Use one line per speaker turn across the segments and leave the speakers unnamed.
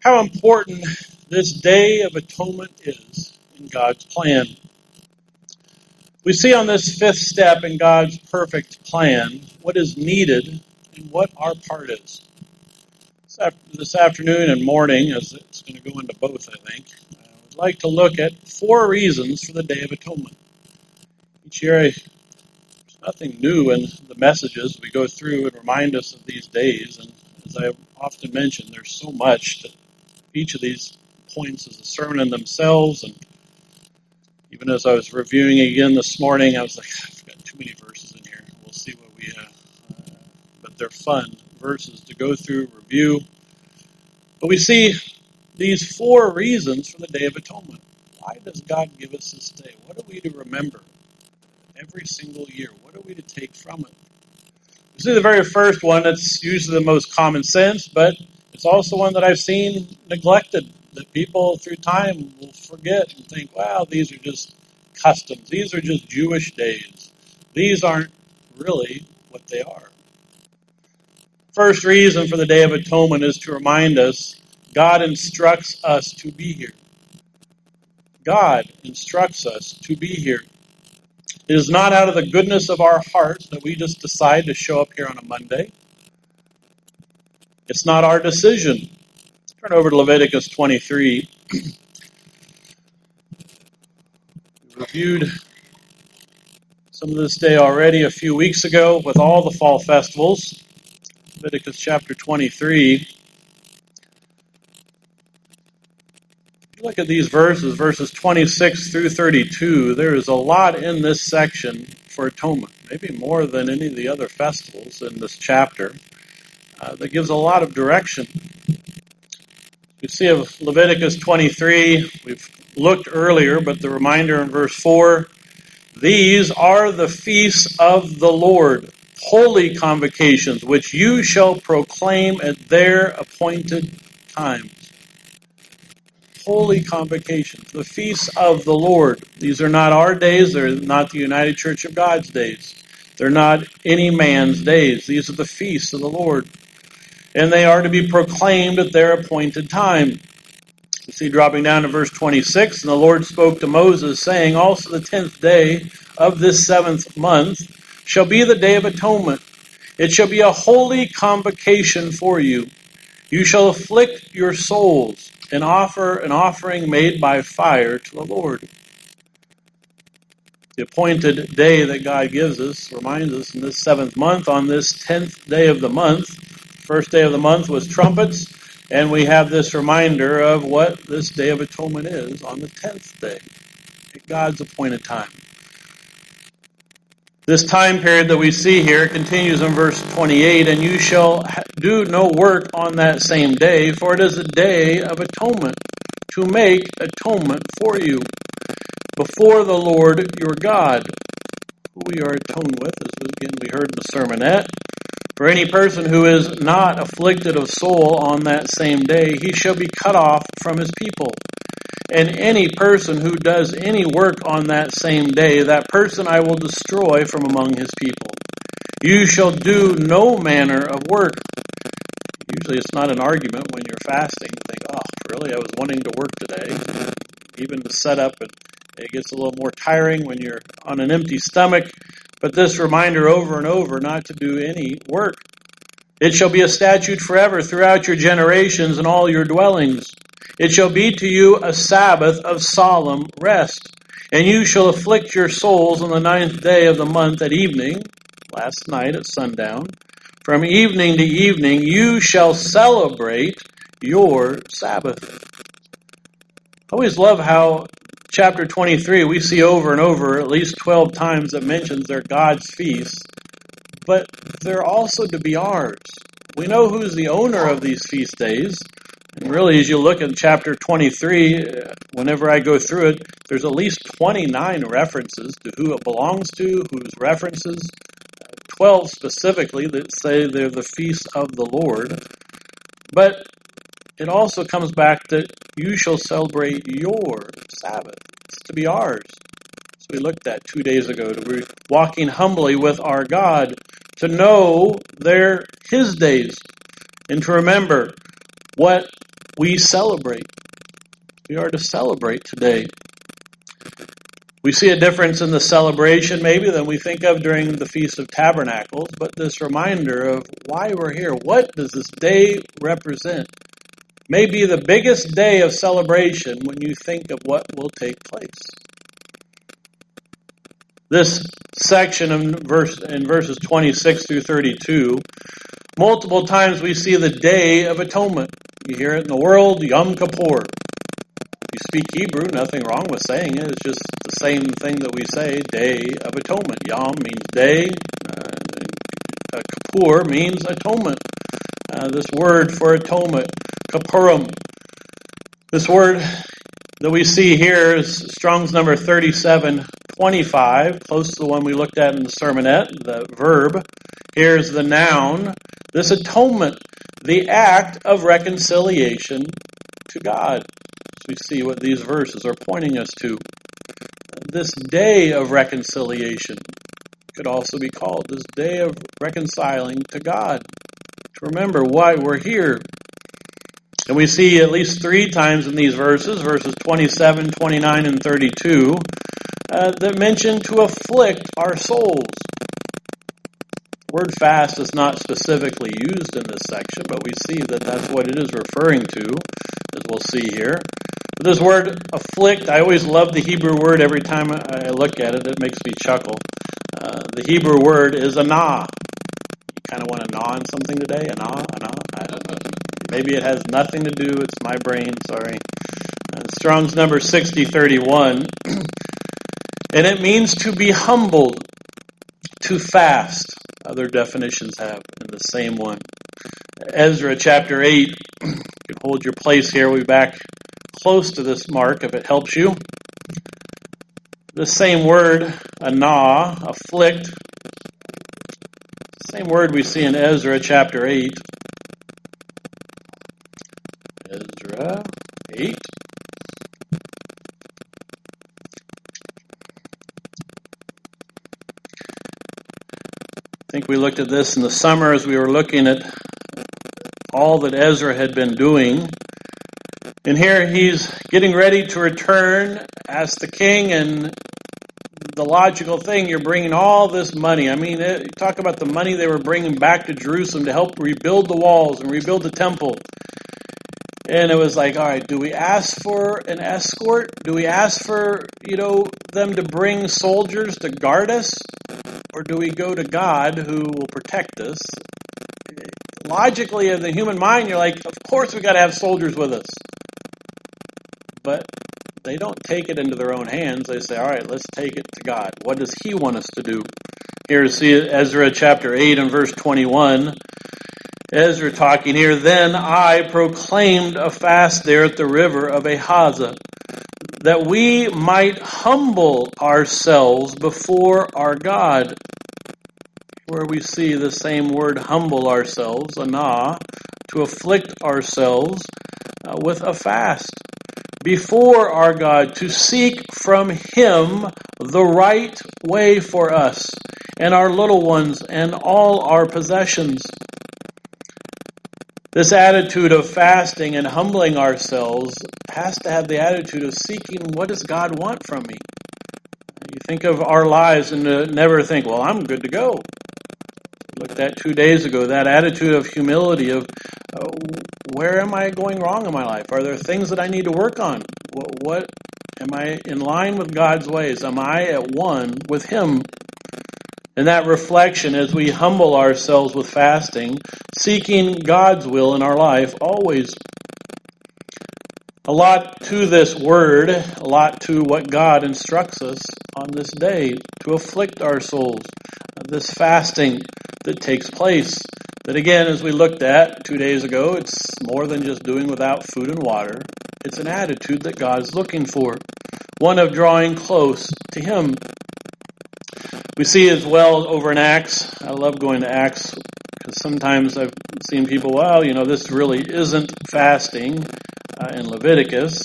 how important this Day of Atonement is in God's plan. We see on this fifth step in God's perfect plan what is needed and what our part is. This afternoon and morning, as it's going to go into both, I think, I would like to look at 4 reasons for the Day of Atonement. Each year, there's nothing new in the messages we go through and remind us of these days. And as I often mention, there's so much that each of these points is a sermon in themselves. And even as I was reviewing again this morning, I was like, I've got too many verses in here. We'll see what we have. But they're fun verses to go through, review. But we see these 4 reasons for the Day of Atonement. Why does God give us this day? What are we to remember every single year? What are we to take from it? We see the very first one that's usually the most common sense, but it's also one that I've seen neglected, that people through time will forget and think, wow, these are just customs. These are just Jewish days. These aren't really what they are. First reason for the Day of Atonement is to remind us God instructs us to be here. God instructs us to be here. It is not out of the goodness of our heart that we just decide to show up here on a Monday. It's not our decision. Turn over to Leviticus 23. We reviewed some of this day already a few weeks ago with all the fall festivals. Leviticus chapter 23. Look at these verses 26 through 32. There is a lot in this section for atonement, maybe more than any of the other festivals in this chapter, that gives a lot of direction. We see of Leviticus 23, we've looked earlier, but the reminder in verse 4, these are the feasts of the Lord, holy convocations, which you shall proclaim at their appointed times. Holy convocations, the feasts of the Lord. These are not our days. They're not the United Church of God's days. They're not any man's days. These are the feasts of the Lord. And they are to be proclaimed at their appointed time. You see, dropping down to verse 26, and the Lord spoke to Moses, saying, also the 10th day of this 7th month shall be the Day of Atonement. It shall be a holy convocation for you. You shall afflict your souls and offer an offering made by fire to the Lord. The appointed day that God gives us reminds us in this 7th month, on this 10th day of the month. First day of the month was trumpets, and we have this reminder of what this Day of Atonement is on the 10th day, at God's appointed time. This time period that we see here continues in verse 28, and you shall do no work on that same day, for it is a day of atonement, to make atonement for you before the Lord your God, who we are atoned with, as again we heard in the sermonette. For any person who is not afflicted of soul on that same day, he shall be cut off from his people. And any person who does any work on that same day, that person I will destroy from among his people. You shall do no manner of work. Usually it's not an argument when you're fasting. You think, oh, really, I was wanting to work today. Even to set up, it gets a little more tiring when you're on an empty stomach. But this reminder over and over not to do any work. It shall be a statute forever throughout your generations and all your dwellings. It shall be to you a Sabbath of solemn rest. And you shall afflict your souls on the 9th day of the month at evening, last night at sundown. From evening to evening you shall celebrate your Sabbath. I always love how chapter 23, we see over and over, at least 12 times it mentions they're God's feasts, but they're also to be ours. We know who's the owner of these feast days, and really as you look at chapter 23, whenever I go through it, there's at least 29 references to who it belongs to, whose references, 12 specifically that say they're the feasts of the Lord. But it also comes back that you shall celebrate your Sabbath. It's to be ours. So we looked at 2 days ago, to be walking humbly with our God, to know they're His days, and to remember what we celebrate. We are to celebrate today. We see a difference in the celebration maybe than we think of during the Feast of Tabernacles, but this reminder of why we're here. What does this day represent? May be the biggest day of celebration when you think of what will take place. This section in verses 26 through 32, multiple times we see the Day of Atonement. You hear it in the world, Yom Kippur. If you speak Hebrew, nothing wrong with saying it. It's just the same thing that we say, Day of Atonement. Yom means day. Kippur means atonement. This word for atonement, Kippurim. This word that we see here is Strong's number 3725, close to the one we looked at in the sermonette, the verb. Here's the noun. This atonement, the act of reconciliation to God. As we see what these verses are pointing us to. This day of reconciliation could also be called this day of reconciling to God. To remember why we're here. And we see at least 3 times in these verses 27, 29, and 32, that mention to afflict our souls. The word fast is not specifically used in this section, but we see that that's what it is referring to, as we'll see here. But this word afflict, I always love the Hebrew word every time I look at it. It makes me chuckle. The Hebrew word is anah. You kind of want to gnaw on something today? Anah? I don't know. Maybe it has nothing to do. It's my brain, sorry. Strong's number 6031. And it means to be humbled, to fast. Other definitions have in the same one. Ezra chapter 8. You can hold your place here. We'll be back close to this mark if it helps you. The same word, anah, afflict. Same word we see in Ezra chapter 8. Ezra 8. I think we looked at this in the summer as we were looking at all that Ezra had been doing. And here he's getting ready to return, ask the king, and the logical thing, you're bringing all this money. I mean, talk about the money they were bringing back to Jerusalem to help rebuild the walls and rebuild the temple. And it was like, all right, do we ask for an escort? Do we ask for, them to bring soldiers to guard us? Or do we go to God who will protect us? Logically, in the human mind, you're like, of course we got to have soldiers with us. But they don't take it into their own hands. They say, all right, let's take it to God. What does He want us to do? Here, see Ezra chapter 8 and verse 21. Ezra talking here, then I proclaimed a fast there at the river of Ahazah, that we might humble ourselves before our God. Where we see the same word, humble ourselves, anah, to afflict ourselves with a fast before our God, to seek from Him the right way for us and our little ones and all our possessions. This attitude of fasting and humbling ourselves has to have the attitude of seeking, what does God want from me? You think of our lives and never think, well, I'm good to go. Looked at 2 days ago, that attitude of humility of where am I going wrong in my life? Are there things that I need to work on? What am I in line with God's ways? Am I at one with Him? And that reflection as we humble ourselves with fasting, seeking God's will in our life always. A lot to this word, a lot to what God instructs us on this day, to afflict our souls. This fasting that takes place. That again, as we looked at 2 days ago, it's more than just doing without food and water. It's an attitude that God is looking for. One of drawing close to Him. We see as well over in Acts. I love going to Acts because sometimes I've seen people, this really isn't fasting in Leviticus.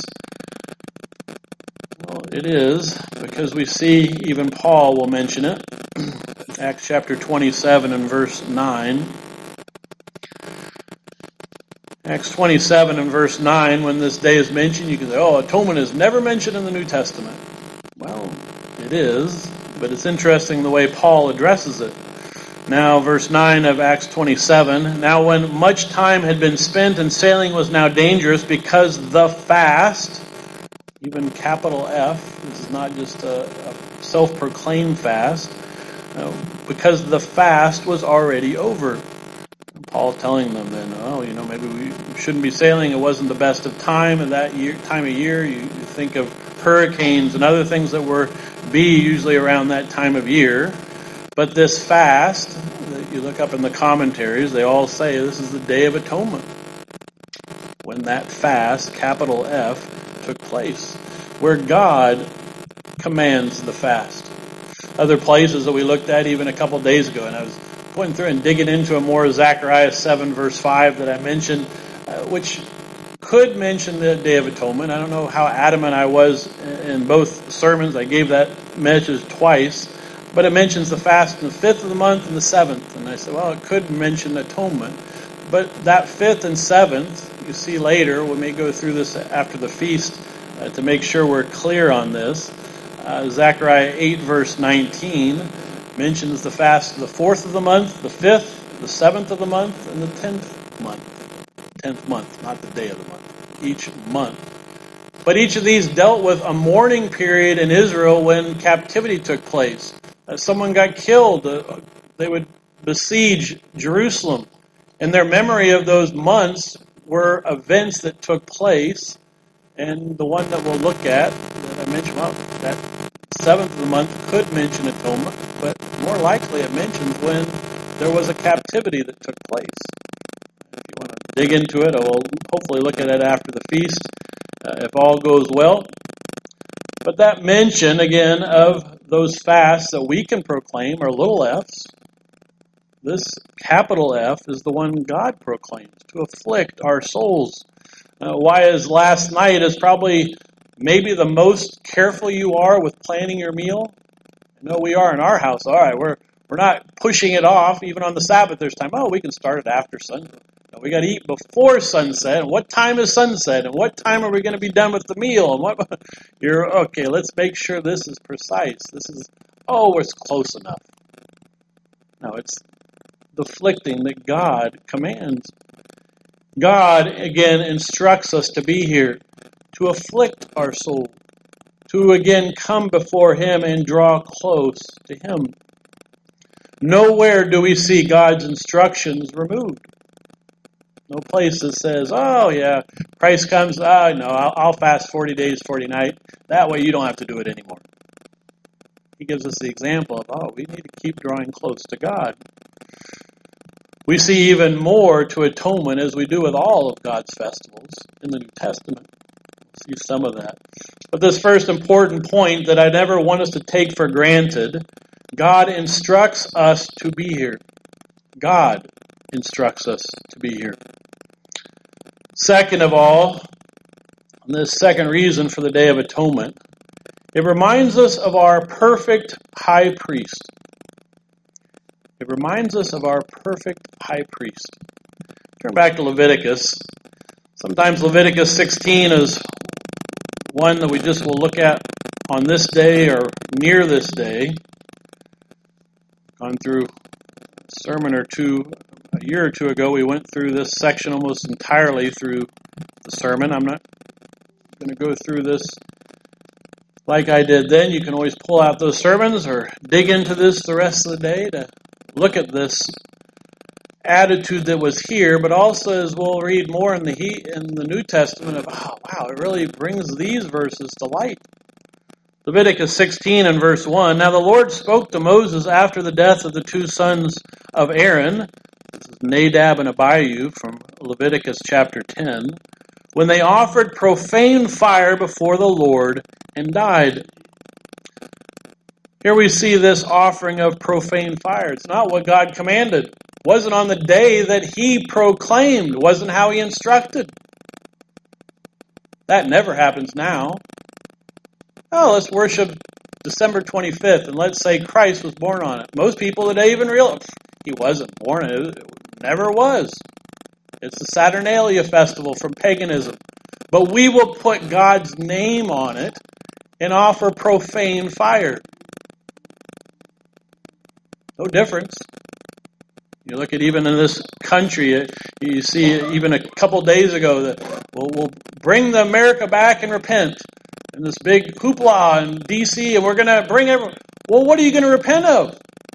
Well, it is because we see even Paul will mention it. Acts chapter 27 and verse 9. Acts 27 and verse 9, when this day is mentioned, you can say, oh, atonement is never mentioned in the New Testament. Well, it is, but it's interesting the way Paul addresses it. Now, verse 9 of Acts 27, now when much time had been spent and sailing was now dangerous because the fast, even capital F, this is not just a self-proclaimed fast, because the fast was already over. Paul telling them then, maybe we shouldn't be sailing. It wasn't the best of time in that time of year. You think of hurricanes and other things that were usually around that time of year. But this fast, you look up in the commentaries, they all say this is the Day of Atonement. When that fast, capital F, took place. Where God commands the fast. Other places that we looked at even a couple days ago, and I was going through and digging into a more Zechariah 7 verse 5 that I mentioned, which could mention the Day of Atonement. I don't know how adamant I was in both sermons. I gave that message twice. But it mentions the fast in the 5th of the month and the 7th. And I said, well, it could mention atonement. But that 5th and 7th, you see later, we may go through this after the feast to make sure we're clear on this. Zechariah 8 verse 19 mentions the fast of the 4th of the month, the 5th, the 7th of the month, and the 10th month. 10th month, not the day of the month. Each month. But each of these dealt with a mourning period in Israel when captivity took place. Someone got killed. They would besiege Jerusalem. And their memory of those months were events that took place. And the one that we'll look at, that I mentioned, well, that 7th of the month could mention atonement, but more likely it mentions when there was a captivity that took place. If you want to dig into it, I will hopefully look at it after the feast, if all goes well. But that mention, again, of those fasts that we can proclaim are little f's. This capital F is the one God proclaims, to afflict our souls. Why is last night is probably maybe the most careful you are with planning your meal? I know we are in our house. All right, we're not pushing it off. Even on the Sabbath, there's time. Oh, we can start it after sunset. No, we got to eat before sunset. And what time is sunset? And what time are we going to be done with the meal? And what? You're okay. Let's make sure this is precise. It's close enough. No, it's the afflicting that God commands. God, again, instructs us to be here, to afflict our soul, to again come before Him and draw close to Him. Nowhere do we see God's instructions removed. No place that says, oh yeah, Christ comes, no, I'll fast 40 days, 40 nights. That way you don't have to do it anymore. He gives us the example of, we need to keep drawing close to God. We see even more to atonement as we do with all of God's festivals in the New Testament. We'll see some of that. But this first important point that I never want us to take for granted, God instructs us to be here. God instructs us to be here. Second of all, and this second reason for the Day of Atonement, it reminds us of our perfect high priest. It reminds us of our perfect high priest. Turn back to Leviticus. Sometimes Leviticus 16 is one that we just will look at on this day or near this day. Gone through a sermon or two, a year or two ago, we went through this section almost entirely through the sermon. I'm not going to go through this like I did then. You can always pull out those sermons or dig into this the rest of the day to look at this attitude that was here, but also as we'll read more in the New Testament of, it really brings these verses to light. Leviticus 16 and verse 1, Now the Lord spoke to Moses after the death of the two sons of Aaron, this is Nadab and Abihu from Leviticus chapter 10, when they offered profane fire before the Lord and died. Here we see this offering of profane fire. It's not what God commanded. It wasn't on the day that He proclaimed. It wasn't how He instructed. That never happens now. Let's worship December 25th and let's say Christ was born on it. Most people today even realize He wasn't born. It never was. It's the Saturnalia festival from paganism. But we will put God's name on it and offer profane fire. No difference. You look at even in this country, you see even a couple days ago that we'll bring the America back and repent. And this big hoopla in D.C. and we're going to bring everyone. Well, what are you going to repent of?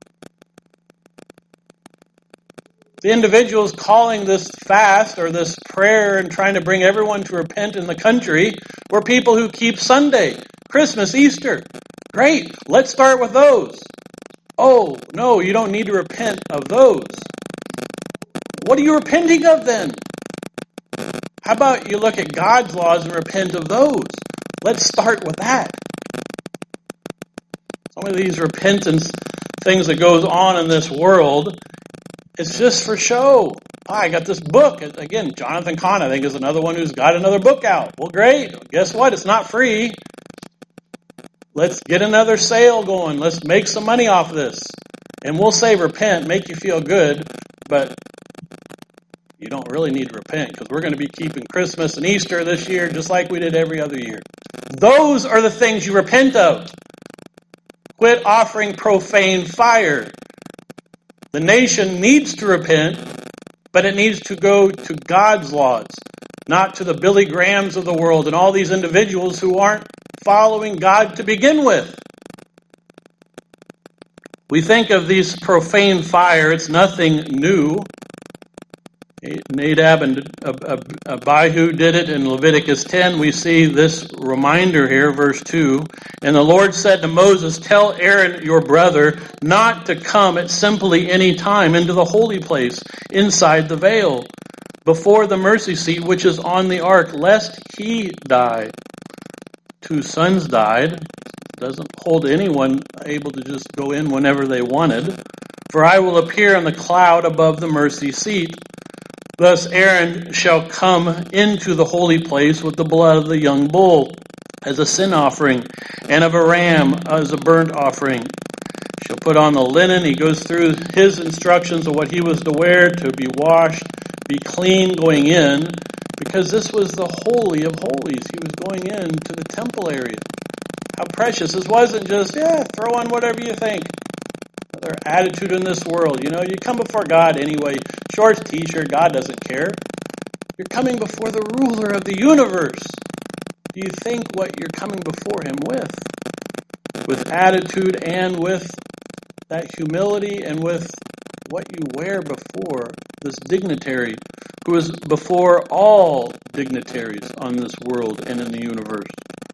The individuals calling this fast or this prayer and trying to bring everyone to repent in the country were people who keep Sunday, Christmas, Easter. Great, let's start with those. Oh, no, you don't need to repent of those. What are you repenting of then? How about you look at God's laws and repent of those? Let's start with that. Some of these repentance things that goes on in this world, it's just for show. I got this book. Again, Jonathan Cahn, I think, is another one who's got another book out. Well, great. Guess what? It's not free. Let's get another sale going. Let's make some money off this. And we'll say repent, make you feel good, but you don't really need to repent because we're going to be keeping Christmas and Easter this year just like we did every other year. Those are the things you repent of. Quit offering profane fire. The nation needs to repent, but it needs to go to God's laws, not to the Billy Grahams of the world and all these individuals who aren't following God to begin with. We think of these profane fire, it's nothing new. Nadab and Abihu did it in Leviticus 10. We see this reminder here, verse 2. And the Lord said to Moses, tell Aaron your brother not to come at simply any time into the holy place inside the veil, before the mercy seat which is on the ark, lest he die. 2 sons died. Doesn't hold anyone able to just go in whenever they wanted. For I will appear in the cloud above the mercy seat. Thus Aaron shall come into the holy place with the blood of the young bull as a sin offering, and of a ram as a burnt offering. Shall put on the linen. He goes through his instructions of what he was to wear, to be washed, be clean going in, because this was the holy of holies. He was going into the temple area. How precious. This wasn't just, throw on whatever you think. Their attitude in this world. You come before God anyway. Shorts, t-shirt, God doesn't care. You're coming before the ruler of the universe. Do you think what you're coming before him with? With attitude and with that humility and with what you wear before this dignitary who is before all dignitaries on this world and in the universe.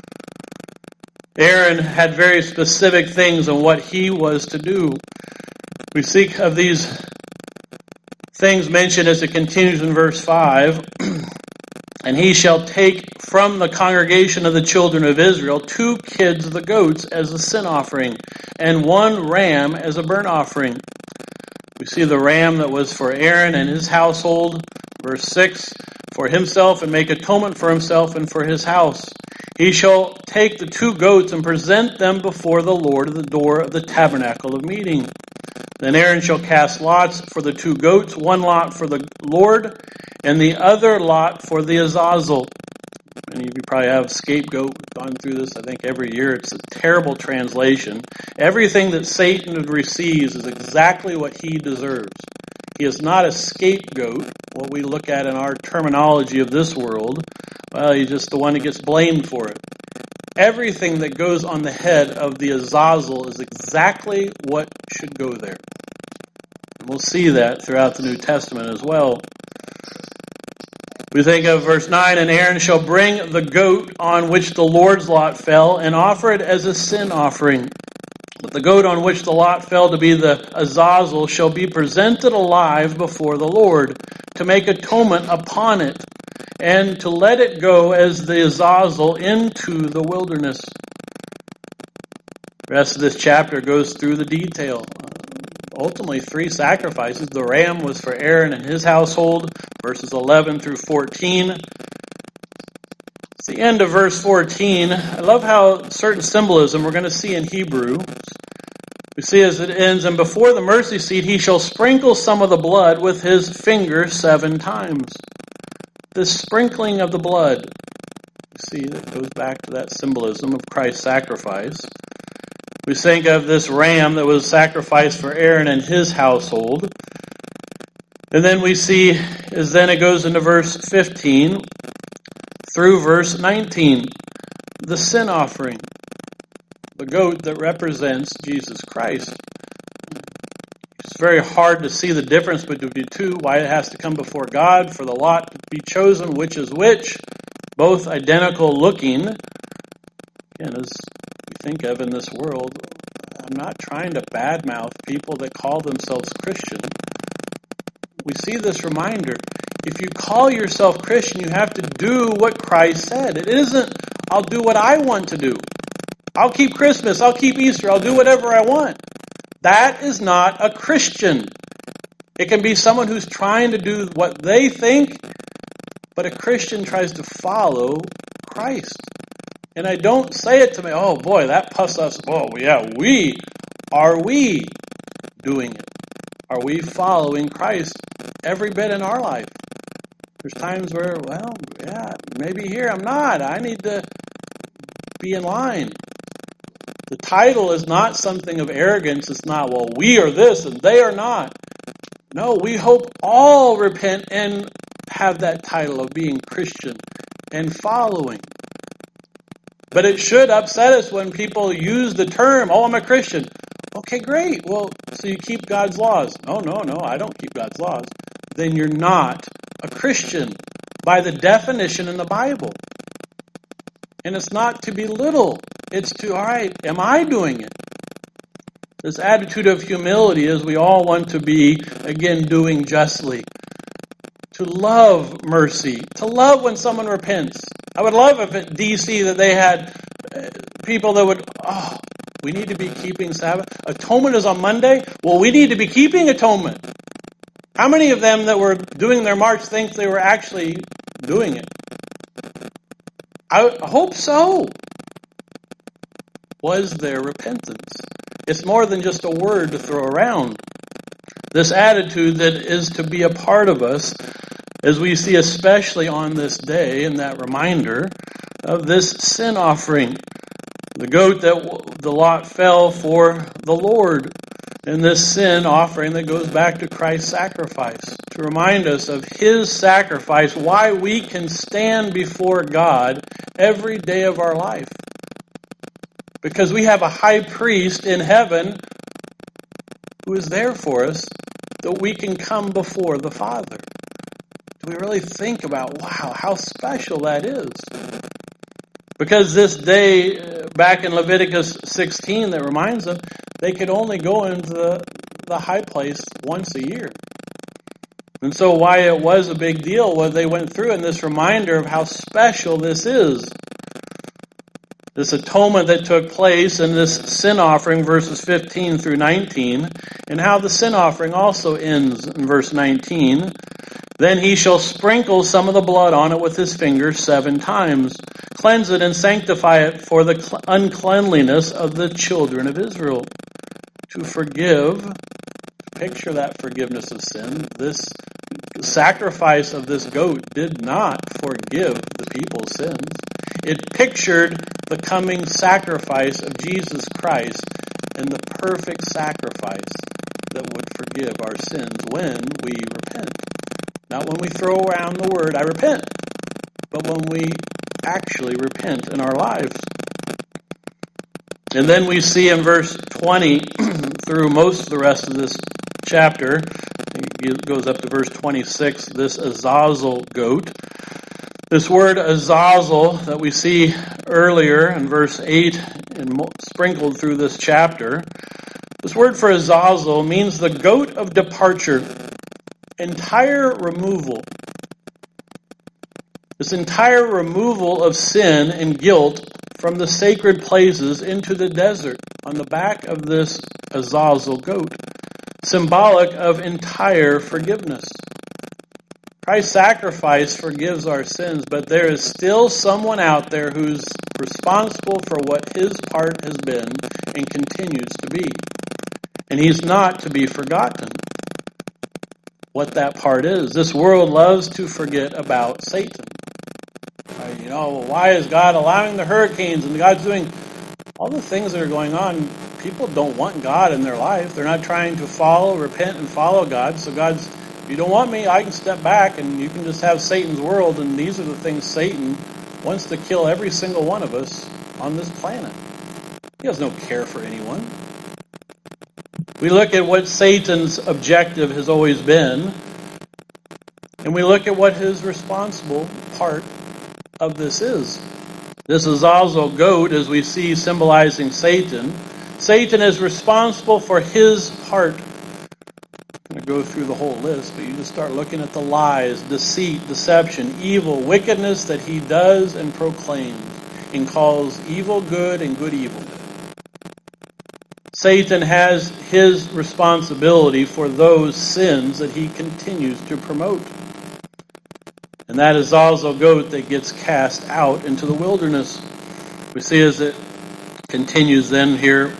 Aaron had very specific things on what he was to do. We speak of these things mentioned as it continues in verse 5. And he shall take from the congregation of the children of Israel 2 kids of the goats as a sin offering, and 1 ram as a burnt offering. We see the ram that was for Aaron and his household, verse 6, for himself and make atonement for himself and for his house. He shall take the 2 goats and present them before the Lord at the door of the tabernacle of meeting. Then Aaron shall cast lots for the 2 goats, 1 lot for the Lord, and the other lot for the Azazel. Many of you probably have scapegoat, gone through this, I think, every year. It's a terrible translation. Everything that Satan receives is exactly what he deserves. He is not a scapegoat, what we look at in our terminology of this world. Well, he's just the one that gets blamed for it. Everything that goes on the head of the Azazel is exactly what should go there. And we'll see that throughout the New Testament as well. We think of verse 9, and Aaron shall bring the goat on which the Lord's lot fell and offer it as a sin offering. But the goat on which the lot fell to be the Azazel shall be presented alive before the Lord to make atonement upon it and to let it go as the Azazel into the wilderness. The rest of this chapter goes through the detail. Ultimately, 3 sacrifices. The ram was for Aaron and his household, verses 11 through 14. It's the end of verse 14. I love how certain symbolism we're going to see in Hebrew. We see as it ends, and before the mercy seat he shall sprinkle some of the blood with his finger 7 times. The sprinkling of the blood. You see, that goes back to that symbolism of Christ's sacrifice. We think of this ram that was sacrificed for Aaron and his household. And then we see, as then it goes into verse 15 through verse 19, the sin offering, the goat that represents Jesus Christ. It's very hard to see the difference between the two, why it has to come before God for the lot to be chosen, which is which, both identical looking. Again, as we think of in this world, I'm not trying to badmouth people that call themselves Christian. We see this reminder. If you call yourself Christian, you have to do what Christ said. It isn't, I'll do what I want to do. I'll keep Christmas, I'll keep Easter, I'll do whatever I want. That is not a Christian. It can be someone who's trying to do what they think, but a Christian tries to follow Christ. And I don't say it to me, oh boy, that puffs us. Oh yeah, are we doing it? Are we following Christ every bit in our life? There's times where, well, yeah, maybe here I'm not. I need to be in line. The title is not something of arrogance. It's not, well, we are this and they are not. No, we hope all repent and have that title of being Christian and following. But it should upset us when people use the term, oh, I'm a Christian. Okay, great. Well, so you keep God's laws. No, I don't keep God's laws. Then you're not a Christian by the definition in the Bible. And it's not to belittle. It's to, all right, am I doing it? This attitude of humility is we all want to be, again, doing justly. To love mercy. To love when someone repents. I would love if at DC that they had people that would, we need to be keeping Sabbath. Atonement is on Monday. Well, we need to be keeping atonement. How many of them that were doing their march think they were actually doing it? I hope so. Was there repentance? It's more than just a word to throw around. This attitude that is to be a part of us, as we see especially on this day, in that reminder of this sin offering. The goat that the lot fell for the Lord. And this sin offering that goes back to Christ's sacrifice. To remind us of His sacrifice, why we can stand before God every day of our life. Because we have a high priest in heaven who is there for us, that we can come before the Father. Do we really think about, wow, how special that is? Because this day, back in Leviticus 16, that reminds them, they could only go into the high place once a year. And so why it was a big deal, what they went through, and this reminder of how special this is. This atonement that took place in this sin offering, verses 15 through 19, and how the sin offering also ends in verse 19. Then he shall sprinkle some of the blood on it with his finger 7 times, cleanse it and sanctify it for the uncleanliness of the children of Israel. To forgive, picture that forgiveness of sin. This sacrifice of this goat did not forgive the people's sins. It pictured the coming sacrifice of Jesus Christ and the perfect sacrifice that would forgive our sins when we repent. Not when we throw around the word, I repent, but when we actually repent in our lives. And then we see in verse 20, through most of the rest of this chapter, it goes up to verse 26, this Azazel goat. This word Azazel that we see earlier in verse 8 and sprinkled through this chapter, this word for Azazel means the goat of departure, entire removal. This entire removal of sin and guilt from the sacred places into the desert on the back of this Azazel goat, symbolic of entire forgiveness. Christ's sacrifice forgives our sins, but there is still someone out there who's responsible for what his part has been and continues to be. And he's not to be forgotten. What that part is. This world loves to forget about Satan. Why is God allowing the hurricanes and God's doing all the things that are going on? People don't want God in their life. They're not trying to repent and follow God. So God's, if you don't want me, I can step back and you can just have Satan's world. And these are the things Satan wants to kill every single one of us on this planet. He has no care for anyone. We look at what Satan's objective has always been, and we look at what his responsible part of this is. This Azazel goat, as we see, symbolizing Satan. Satan is responsible for his part. I'm going to go through the whole list, but you just start looking at the lies, deceit, deception, evil, wickedness that he does and proclaims, and calls evil good and good evil. Satan has his responsibility for those sins that he continues to promote. And that is Azazel goat that gets cast out into the wilderness. We see as it continues then here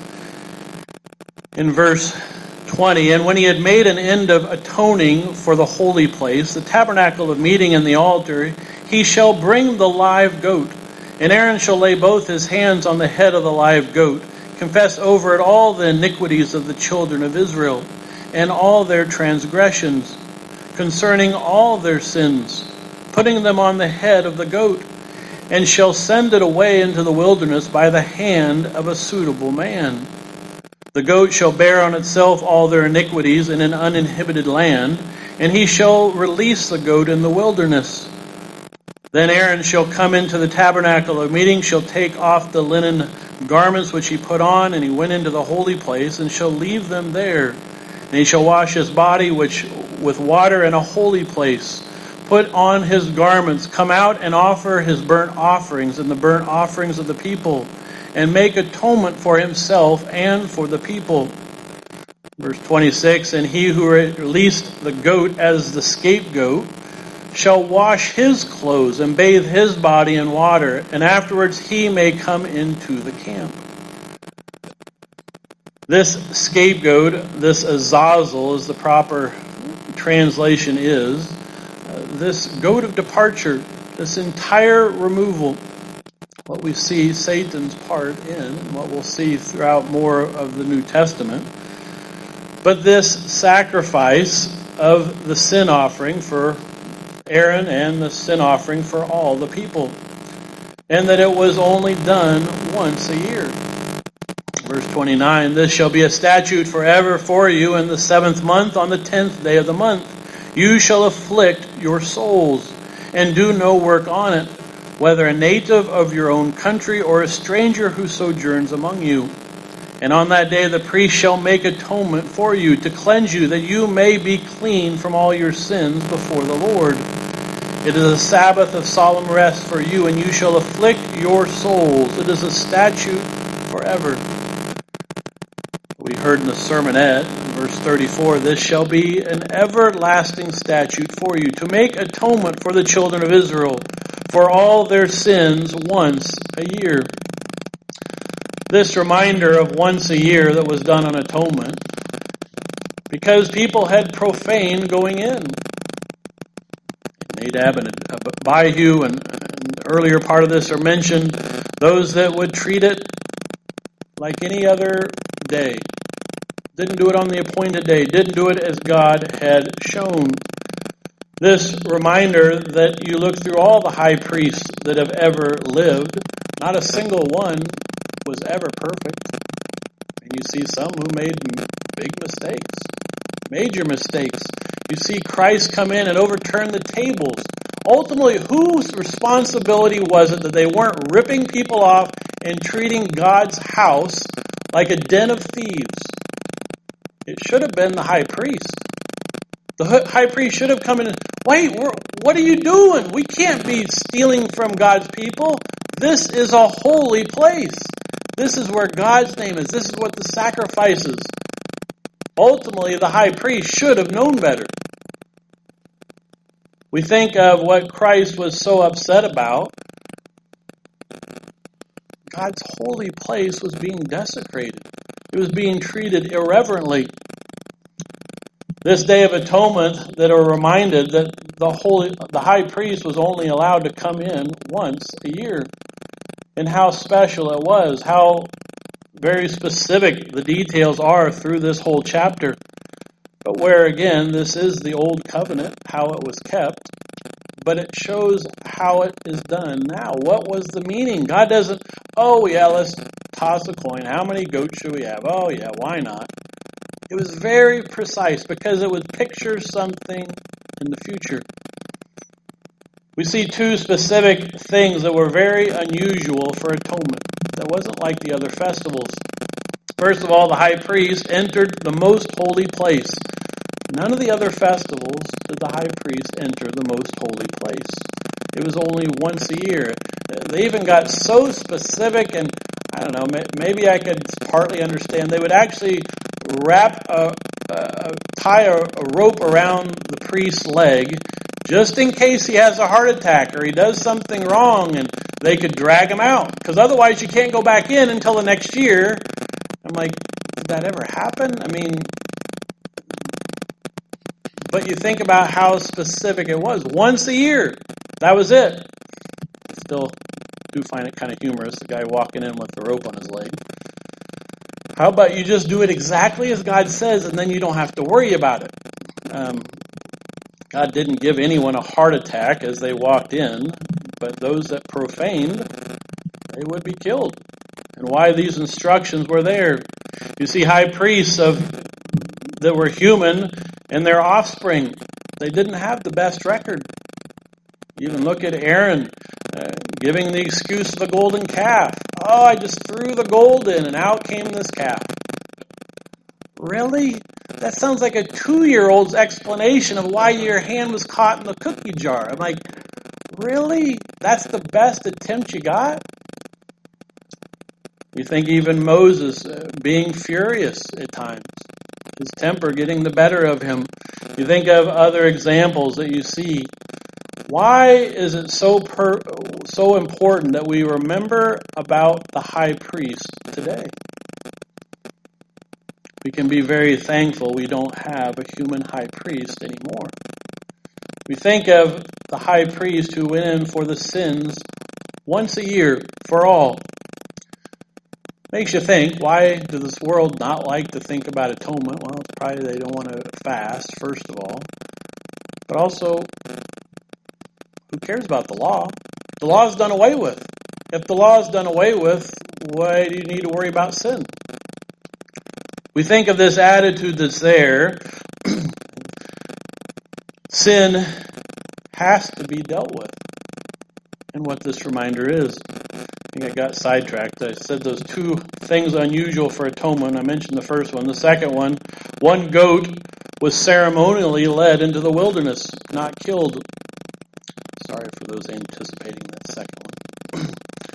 in verse 20, and when he had made an end of atoning for the holy place, the tabernacle of meeting and the altar, he shall bring the live goat, and Aaron shall lay both his hands on the head of the live goat, confess over it all the iniquities of the children of Israel, and all their transgressions, concerning all their sins, putting them on the head of the goat, and shall send it away into the wilderness by the hand of a suitable man. The goat shall bear on itself all their iniquities in an uninhibited land, and he shall release the goat in the wilderness. Then Aaron shall come into the tabernacle of meeting, shall take off the linen garments which he put on, and he went into the holy place, and shall leave them there. And he shall wash his body with water in a holy place, put on his garments, come out and offer his burnt offerings and the burnt offerings of the people, and make atonement for himself and for the people. Verse 26, and he who released the goat as the scapegoat shall wash his clothes and bathe his body in water, and afterwards he may come into the camp. This scapegoat, this Azazel, as the proper translation is, this goat of departure, this entire removal, what we see Satan's part in, and what we'll see throughout more of the New Testament. But this sacrifice of the sin offering for Aaron and the sin offering for all the people, and that it was only done once a year. Verse 29, this shall be a statute forever for you in the 7th month on the 10th day of the month. You shall afflict your souls and do no work on it, whether a native of your own country or a stranger who sojourns among you. And on that day the priest shall make atonement for you, to cleanse you, that you may be clean from all your sins before the Lord. It is a Sabbath of solemn rest for you, and you shall afflict your souls. It is a statute forever. We heard in the sermonette, in verse 34, this shall be an everlasting statute for you, to make atonement for the children of Israel, for all their sins once a year. This reminder of once a year that was done on atonement, because people had profaned going in. Nadab and Abihu and the earlier part of this are mentioned, those that would treat it like any other day. Didn't do it on the appointed day. Didn't do it as God had shown. This reminder that you look through all the high priests that have ever lived, not a single one was ever perfect. And you see some who made big mistakes, major mistakes. You see Christ come in and overturn the tables. Ultimately, whose responsibility was it that they weren't ripping people off and treating God's house like a den of thieves? It should have been the high priest. The high priest should have come in and, wait, what are you doing? We can't be stealing from God's people. This is a holy place. This is where God's name is. This is what the sacrifice is. Ultimately, the high priest should have known better. We think of what Christ was so upset about. God's holy place was being desecrated. It He was being treated irreverently. This Day of Atonement, that are reminded that the high priest was only allowed to come in once a year, and how special it was, how very specific the details are through this whole chapter. But where, again, this is the old covenant, how it was kept, but it shows how it is done now. What was the meaning? God doesn't, let's toss a coin. How many goats should we have? Oh, yeah, why not? It was very precise because it would picture something in the future. We see two specific things that were very unusual for atonement. That wasn't like the other festivals. First of all, the high priest entered the most holy place. None of the other festivals did the high priest enter the most holy place. It was only once a year. They even got so specific, and I don't know, maybe I could partly understand. They would actually tie a rope around the priest's leg just in case he has a heart attack or he does something wrong, and they could drag him out. Because otherwise you can't go back in until the next year. I'm like, did that ever happen? I mean, but you think about how specific it was. Once a year. That was it. Still do find it kind of humorous, the guy walking in with the rope on his leg. How about you just do it exactly as God says, and then you don't have to worry about it? God didn't give anyone a heart attack as they walked in, but those that profaned, they would be killed. And why these instructions were there? You see high priests that were human and their offspring. They didn't have the best record. Even look at Aaron giving the excuse of the golden calf. Oh, I just threw the gold in and out came this calf. Really? That sounds like a 2-year-old's explanation of why your hand was caught in the cookie jar. I'm like, really? That's the best attempt you got? You think even Moses being furious at times, his temper getting the better of him. You think of other examples that you see. Why is it so important that we remember about the high priest today? We can be very thankful we don't have a human high priest anymore. We think of the high priest who went in for the sins once a year for all. Makes you think, why does this world not like to think about atonement? Well, it's probably they don't want to fast, first of all. But also, who cares about the law? The law is done away with. If the law is done away with, why do you need to worry about sin? We think of this attitude that's there. Sin has to be dealt with. And what this reminder is. I think I got sidetracked. I said those two things unusual for atonement. I mentioned the first one. The second one goat was ceremonially led into the wilderness, not killed. Sorry for those anticipating that second one.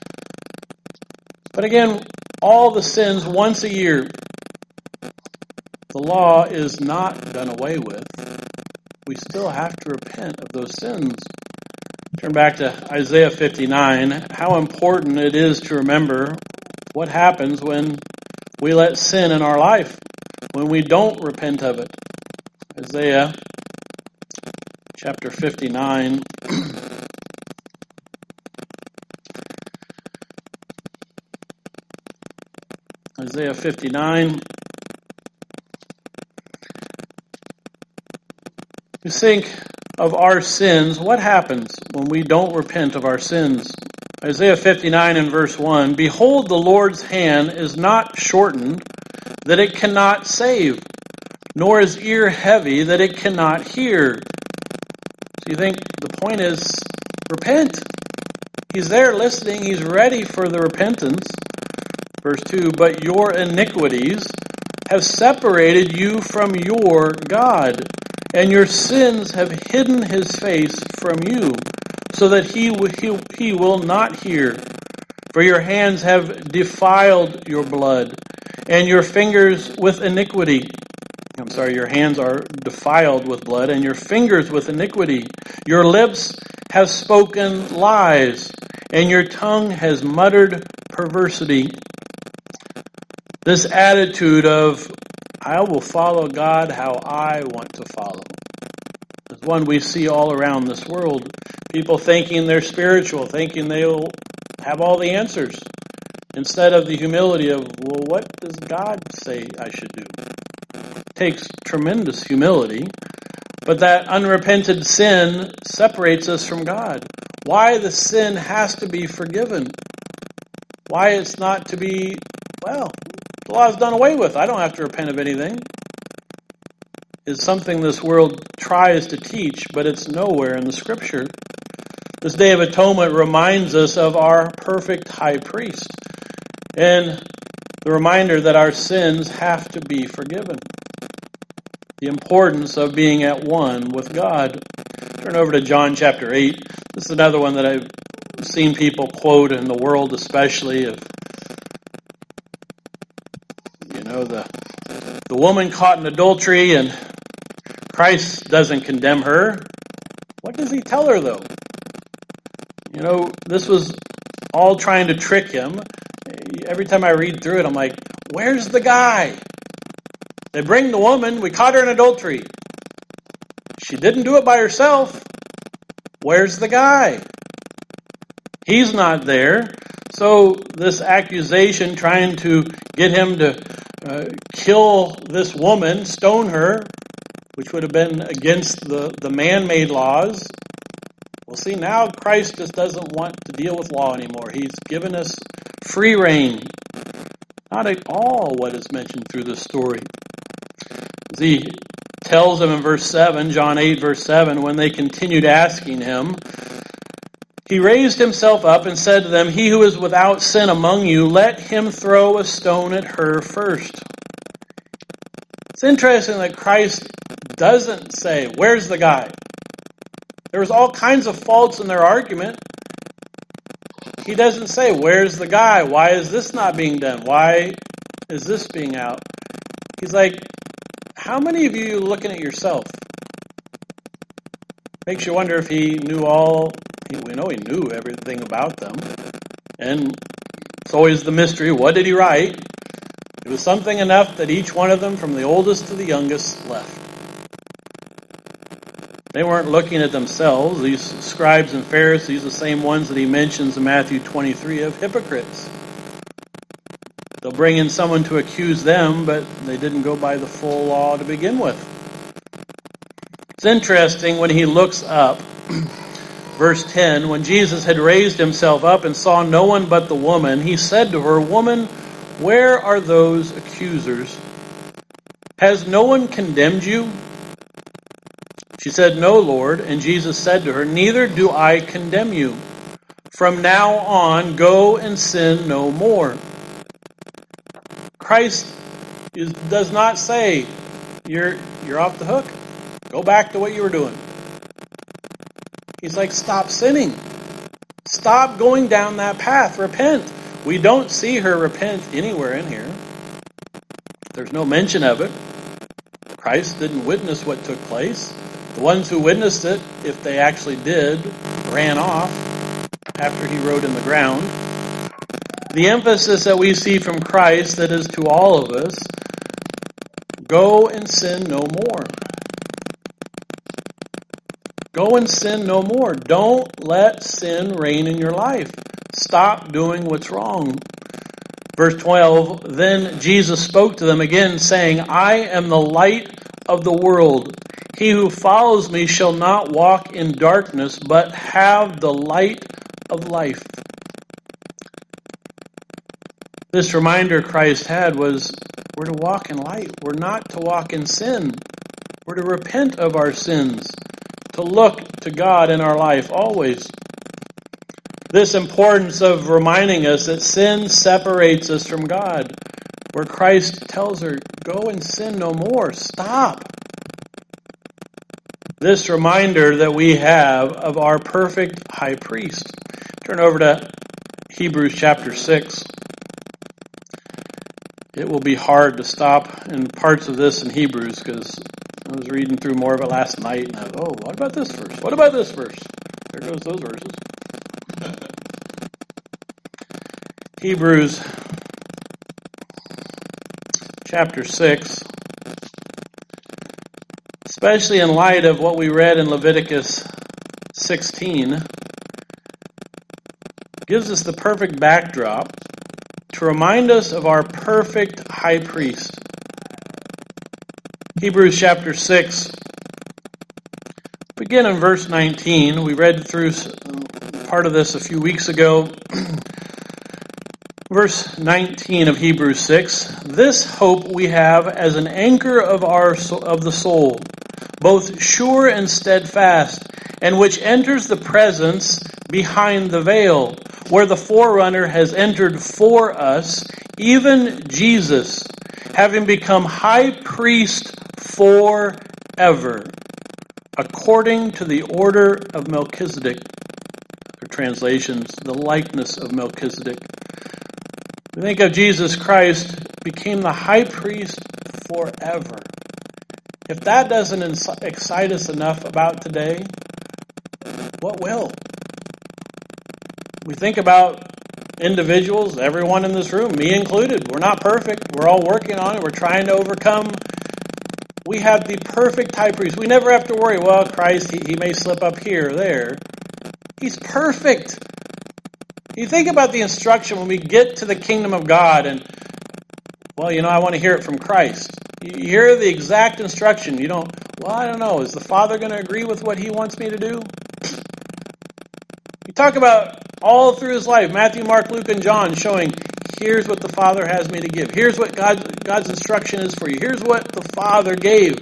But again, all the sins once a year. The law is not done away with. We still have to repent of those sins. Turn back to Isaiah 59. How important it is to remember what happens when we let sin in our life, when we don't repent of it. Isaiah chapter 59. Isaiah 59. You think of our sins. What happens when we don't repent of our sins? Isaiah 59 and verse 1. Behold, the Lord's hand is not shortened, that it cannot save, nor is ear heavy, that it cannot hear. So you think the point is, repent. He's there listening. He's ready for the repentance. Verse 2, but your iniquities have separated you from your God, and your sins have hidden his face from you, so that he will not hear. For your hands have defiled your blood, and your fingers with iniquity. Your hands are defiled with blood, and your fingers with iniquity. Your lips have spoken lies, and your tongue has muttered perversity. This attitude of, I will follow God how I want to follow, is one we see all around this world. People thinking they're spiritual, thinking they'll have all the answers, instead of the humility of, well, what does God say I should do? It takes tremendous humility, but that unrepented sin separates us from God. Why the sin has to be forgiven. Why it's not to be, well, the law is done away with. I don't have to repent of anything. Is something this world tries to teach, but it's nowhere in the Scripture. This Day of Atonement reminds us of our perfect high priest and the reminder that our sins have to be forgiven. The importance of being at one with God. Turn over to John chapter 8. This is another one that I've seen people quote in the world, especially of, the woman caught in adultery and Christ doesn't condemn her. What does he tell her, though? This was all trying to trick him. Every time I read through it, I'm like, where's the guy? They bring the woman, we caught her in adultery. She didn't do it by herself. Where's the guy? He's not there. So this accusation trying to get him to kill this woman, stone her, which would have been against the man-made laws. Well, see, now Christ just doesn't want to deal with law anymore. He's given us free reign. Not at all what is mentioned through this story. As he tells them in verse 7, John 8, verse 7, when they continued asking him, he raised himself up and said to them, he who is without sin among you, let him throw a stone at her first. It's interesting that Christ doesn't say, where's the guy? There was all kinds of faults in their argument. He doesn't say, where's the guy? Why is this not being done? Why is this being out? He's like, how many of you are looking at yourself? Makes you wonder if he knew we know he knew everything about them. And it's always the mystery, what did he write? It was something enough that each one of them, from the oldest to the youngest, left. They weren't looking at themselves. These scribes and Pharisees, the same ones that he mentions in Matthew 23 of hypocrites. They'll bring in someone to accuse them, but they didn't go by the full law to begin with. It's interesting when he looks up, verse 10, when Jesus had raised himself up and saw no one but the woman, he said to her, woman, where are those accusers? Has no one condemned you? She said, no, Lord. And Jesus said to her, neither do I condemn you. From now on, go and sin no more. Christ does not say, you're off the hook. Go back to what you were doing. He's like, stop sinning. Stop going down that path. Repent. We don't see her repent anywhere in here. There's no mention of it. Christ didn't witness what took place. The ones who witnessed it, if they actually did, ran off after he wrote in the ground. The emphasis that we see from Christ that is to all of us, go and sin no more. Go and sin no more. Don't let sin reign in your life. Stop doing what's wrong. Verse 12, then Jesus spoke to them again, saying, I am the light of the world. He who follows me shall not walk in darkness, but have the light of life. This reminder Christ had was, we're to walk in light. We're not to walk in sin. We're to repent of our sins, to look to God in our life always. This importance of reminding us that sin separates us from God, where Christ tells her, go and sin no more. Stop. This reminder that we have of our perfect high priest. Turn over to Hebrews chapter 6. It will be hard to stop in parts of this in Hebrews because I was reading through more of it last night and I thought, what about this verse? What about this verse? There goes those verses. Hebrews chapter 6, especially in light of what we read in Leviticus 16, gives us the perfect backdrop to remind us of our perfect high priest. Hebrews chapter 6, begin in verse 19. We read through part of this a few weeks ago. Verse 19 of Hebrews 6, this hope we have as an anchor of the soul, both sure and steadfast, and which enters the presence behind the veil, where the forerunner has entered for us, even Jesus, having become high priest forever, according to the order of Melchizedek. Or translations, the likeness of Melchizedek. We think of Jesus Christ became the high priest forever. If that doesn't excite us enough about today, what will? We think about individuals, everyone in this room, me included. We're not perfect. We're all working on it. We're trying to overcome. We have the perfect high priest. We never have to worry, well, Christ, he may slip up here or there. He's perfect. You think about the instruction when we get to the kingdom of God and, well, I want to hear it from Christ. You hear the exact instruction. You don't, well, I don't know. Is the Father going to agree with what He wants me to do? You talk about all through His life, Matthew, Mark, Luke, and John, showing here's what the Father has me to give. Here's what God's instruction is for you. Here's what the Father gave.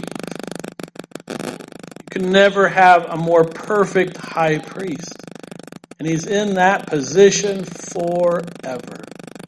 You can never have a more perfect high priest. And He's in that position forever.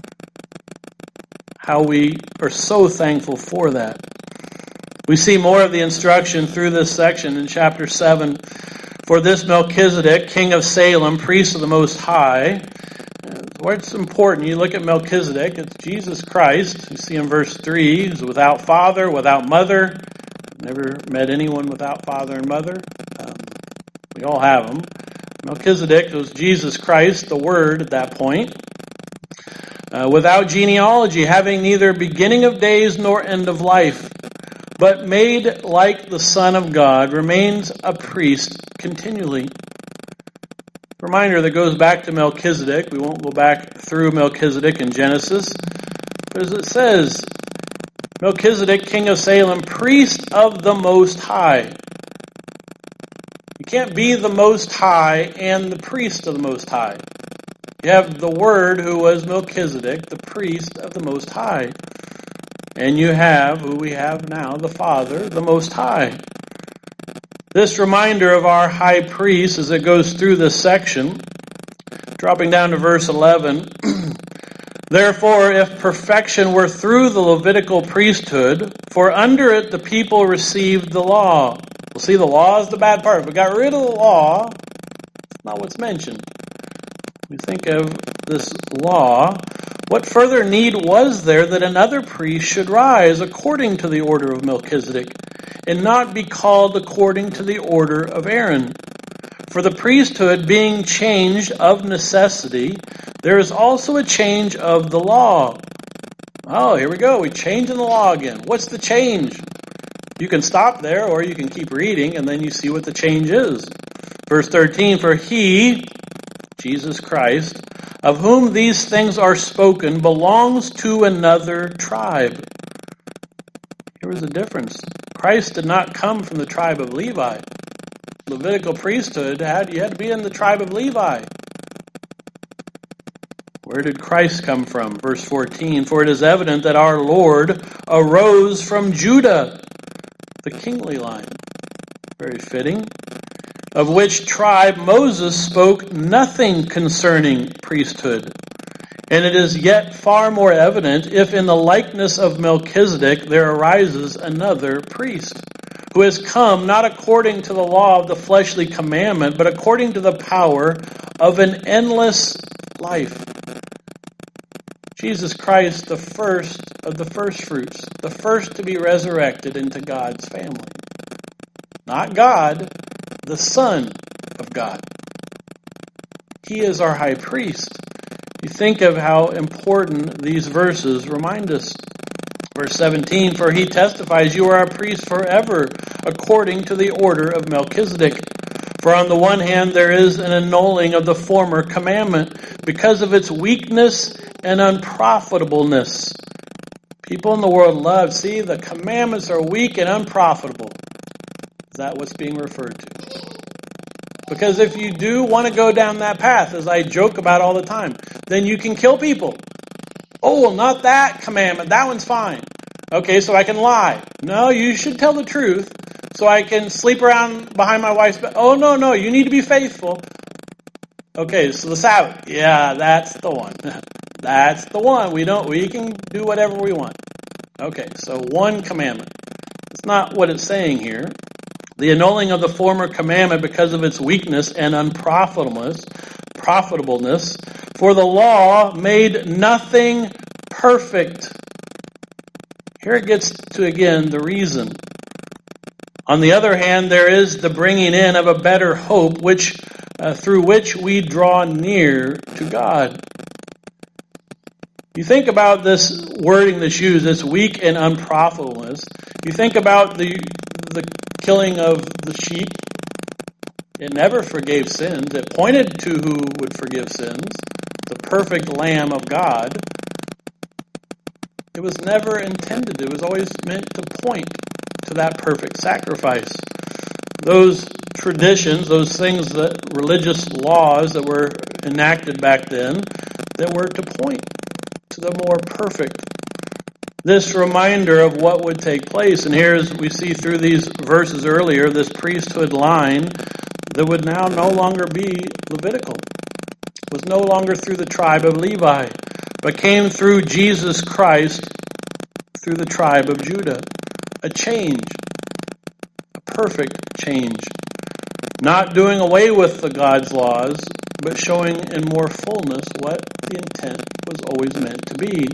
How we are so thankful for that. We see more of the instruction through this section in chapter 7. For this Melchizedek, king of Salem, priest of the Most High. What's important, you look at Melchizedek, it's Jesus Christ. You see in verse 3, he's without father, without mother. Never met anyone without father and mother. We all have them. Melchizedek was Jesus Christ, the Word at that point. Without genealogy, having neither beginning of days nor end of life, but made like the Son of God, remains a priest continually. Reminder that goes back to Melchizedek. We won't go back through Melchizedek in Genesis. But as it says, Melchizedek, king of Salem, priest of the Most High. You can't be the Most High and the priest of the Most High. You have the Word, who was Melchizedek, the priest of the Most High. And you have, who we have now, the Father, the Most High. This reminder of our high priest as it goes through this section, dropping down to verse 11, therefore, if perfection were through the Levitical priesthood, for under it the people received the law. Well, see, the law is the bad part. If we got rid of the law, it's not what's mentioned. We think of this law. What further need was there that another priest should rise according to the order of Melchizedek, and not be called according to the order of Aaron? For the priesthood being changed of necessity, there is also a change of the law. Oh, here we go. We're changing the law again. What's the change? You can stop there, or you can keep reading, and then you see what the change is. Verse 13, for He, Jesus Christ, of whom these things are spoken, belongs to another tribe. Here was the difference. Christ did not come from the tribe of Levi. Levitical priesthood, you had to be in the tribe of Levi. Where did Christ come from? Verse 14, for it is evident that our Lord arose from Judah, the kingly line. Very fitting. Of which tribe Moses spoke nothing concerning priesthood. And it is yet far more evident if in the likeness of Melchizedek there arises another priest, who has come not according to the law of the fleshly commandment, but according to the power of an endless life. Jesus Christ, the first of the first fruits, the first to be resurrected into God's family. Not God, the Son of God. He is our high priest. You think of how important these verses remind us. Verse 17, for he testifies, you are a priest forever, according to the order of Melchizedek. For on the one hand, there is an annulling of the former commandment because of its weakness and unprofitableness. People in the world love, see, the commandments are weak and unprofitable. Is that what's being referred to? Because if you do want to go down that path, as I joke about all the time, then you can kill people. Oh, well, not that commandment. That one's fine. Okay, so I can lie. No, you should tell the truth. So I can sleep around behind my wife's bed. Oh, no, you need to be faithful. Okay, so the Sabbath. Yeah, that's the one. That's the one. We can do whatever we want. Okay, so one commandment. That's not what it's saying here. The annulling of the former commandment because of its weakness and unprofitableness, for the law made nothing perfect. Here it gets to, again, the reason. On the other hand, there is the bringing in of a better hope, through which we draw near to God. You think about this wording that's used, this weak and unprofitableness. You think about the killing of the sheep. It never forgave sins. It pointed to who would forgive sins, the perfect Lamb of God. It was never intended. It was always meant to point to that perfect sacrifice. Those traditions, those things, that religious laws that were enacted back then, that were to point to the more perfect. This reminder of what would take place. And here, as we see through these verses earlier, this priesthood line that would now no longer be Levitical, was no longer through the tribe of Levi, but came through Jesus Christ through the tribe of Judah. A change, a perfect change. Not doing away with the God's laws, but showing in more fullness what the intent was always meant to be.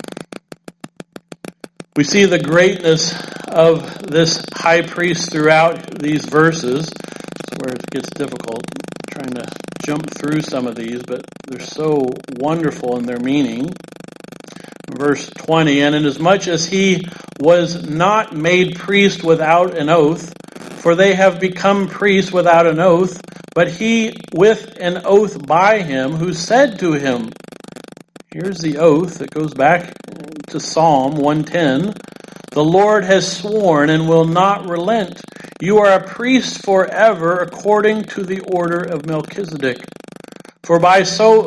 We see the greatness of this high priest throughout these verses. That's where it gets difficult, trying to jump through some of these, but they're so wonderful in their meaning. Verse 20, and inasmuch as he was not made priest without an oath, for they have become priests without an oath, but he with an oath by him who said to him, here's the oath that goes back to Psalm 110, the Lord has sworn and will not relent. You are a priest forever according to the order of Melchizedek. For by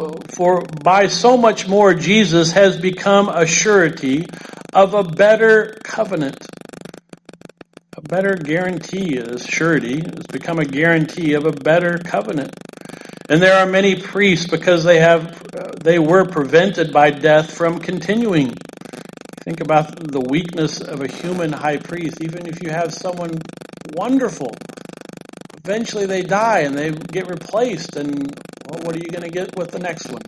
so much more Jesus has become a surety of a better covenant. A better guarantee, a surety, has become a guarantee of a better covenant. And there are many priests because they were prevented by death from continuing. Think about the weakness of a human high priest. Even if you have someone wonderful, eventually they die and they get replaced. And what are you going to get with the next one?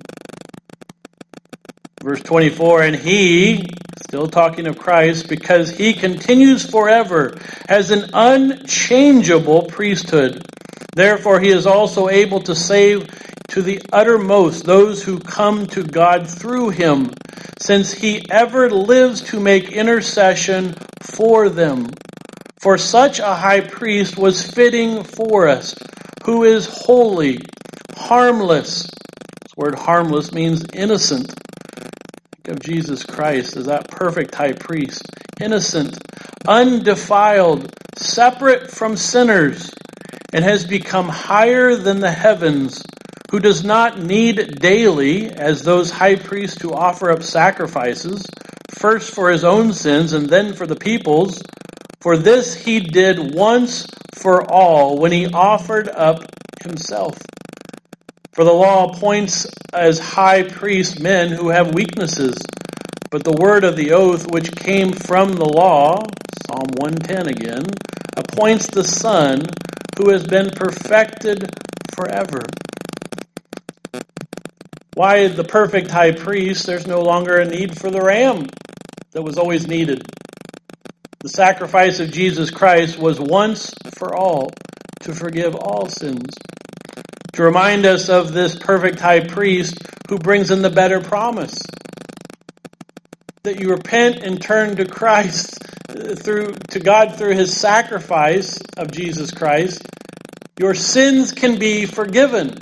Verse 24, and he, still talking of Christ, because he continues forever as an unchangeable priesthood. Therefore he is also able to save to the uttermost those who come to God through him, since he ever lives to make intercession for them. For such a high priest was fitting for us, who is holy, harmless. This word harmless means innocent. Think of Jesus Christ as that perfect high priest. Innocent, undefiled, separate from sinners, and has become higher than the heavens, who does not need daily, as those high priests, to offer up sacrifices, first for his own sins and then for the people's. For this he did once for all when he offered up himself. For the law appoints as high priest men who have weaknesses, but the word of the oath which came from the law, Psalm 110 again, appoints the Son who has been perfected forever. Why the perfect high priest? There's no longer a need for the ram that was always needed. The sacrifice of Jesus Christ was once for all to forgive all sins. To remind us of this perfect high priest who brings in the better promise. that you repent and turn to Christ, to God through His sacrifice of Jesus Christ, your sins can be forgiven.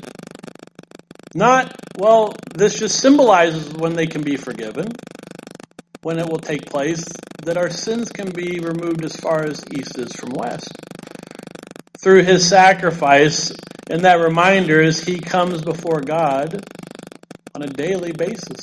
Not, well, this just symbolizes when they can be forgiven, when it will take place, that our sins can be removed as far as east is from west. Through His sacrifice, and that reminder is He comes before God on a daily basis,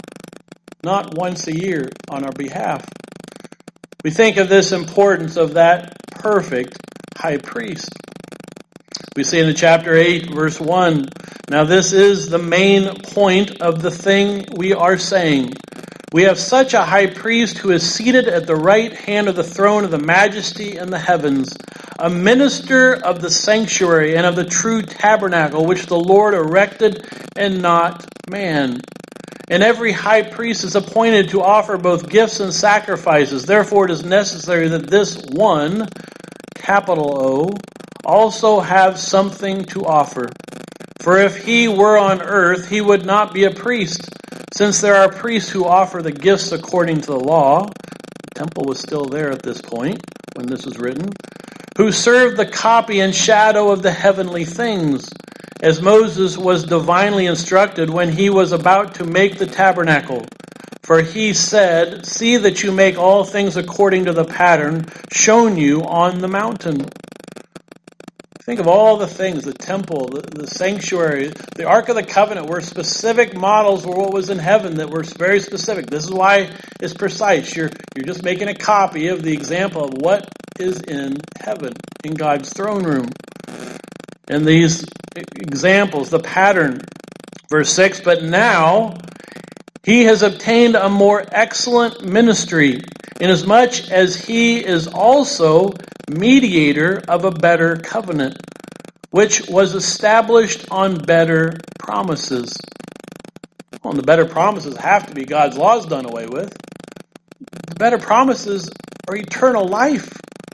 not once a year on our behalf. We think of this importance of that perfect high priest. We see in the chapter 8, verse 1, now this is the main point of the thing we are saying. We have such a high priest who is seated at the right hand of the throne of the majesty in the heavens, a minister of the sanctuary and of the true tabernacle which the Lord erected and not man. And every high priest is appointed to offer both gifts and sacrifices. Therefore it is necessary that this one, capital O, also have something to offer. For if he were on earth, he would not be a priest, since there are priests who offer the gifts according to the law. The temple was still there at this point when this was written. Who serve the copy and shadow of the heavenly things, as Moses was divinely instructed when he was about to make the tabernacle. For he said, see that you make all things according to the pattern shown you on the mountain. Think of all the things, the temple, the sanctuary, the Ark of the Covenant were specific models for what was in heaven that were very specific. This is why it's precise. You're just making a copy of the example of what is in heaven, in God's throne room. And these examples, the pattern, verse 6, but now he has obtained a more excellent ministry, inasmuch as he is also mediator of a better covenant, which was established on better promises. Well, and the better promises have to be God's laws done away with. The better promises are eternal life.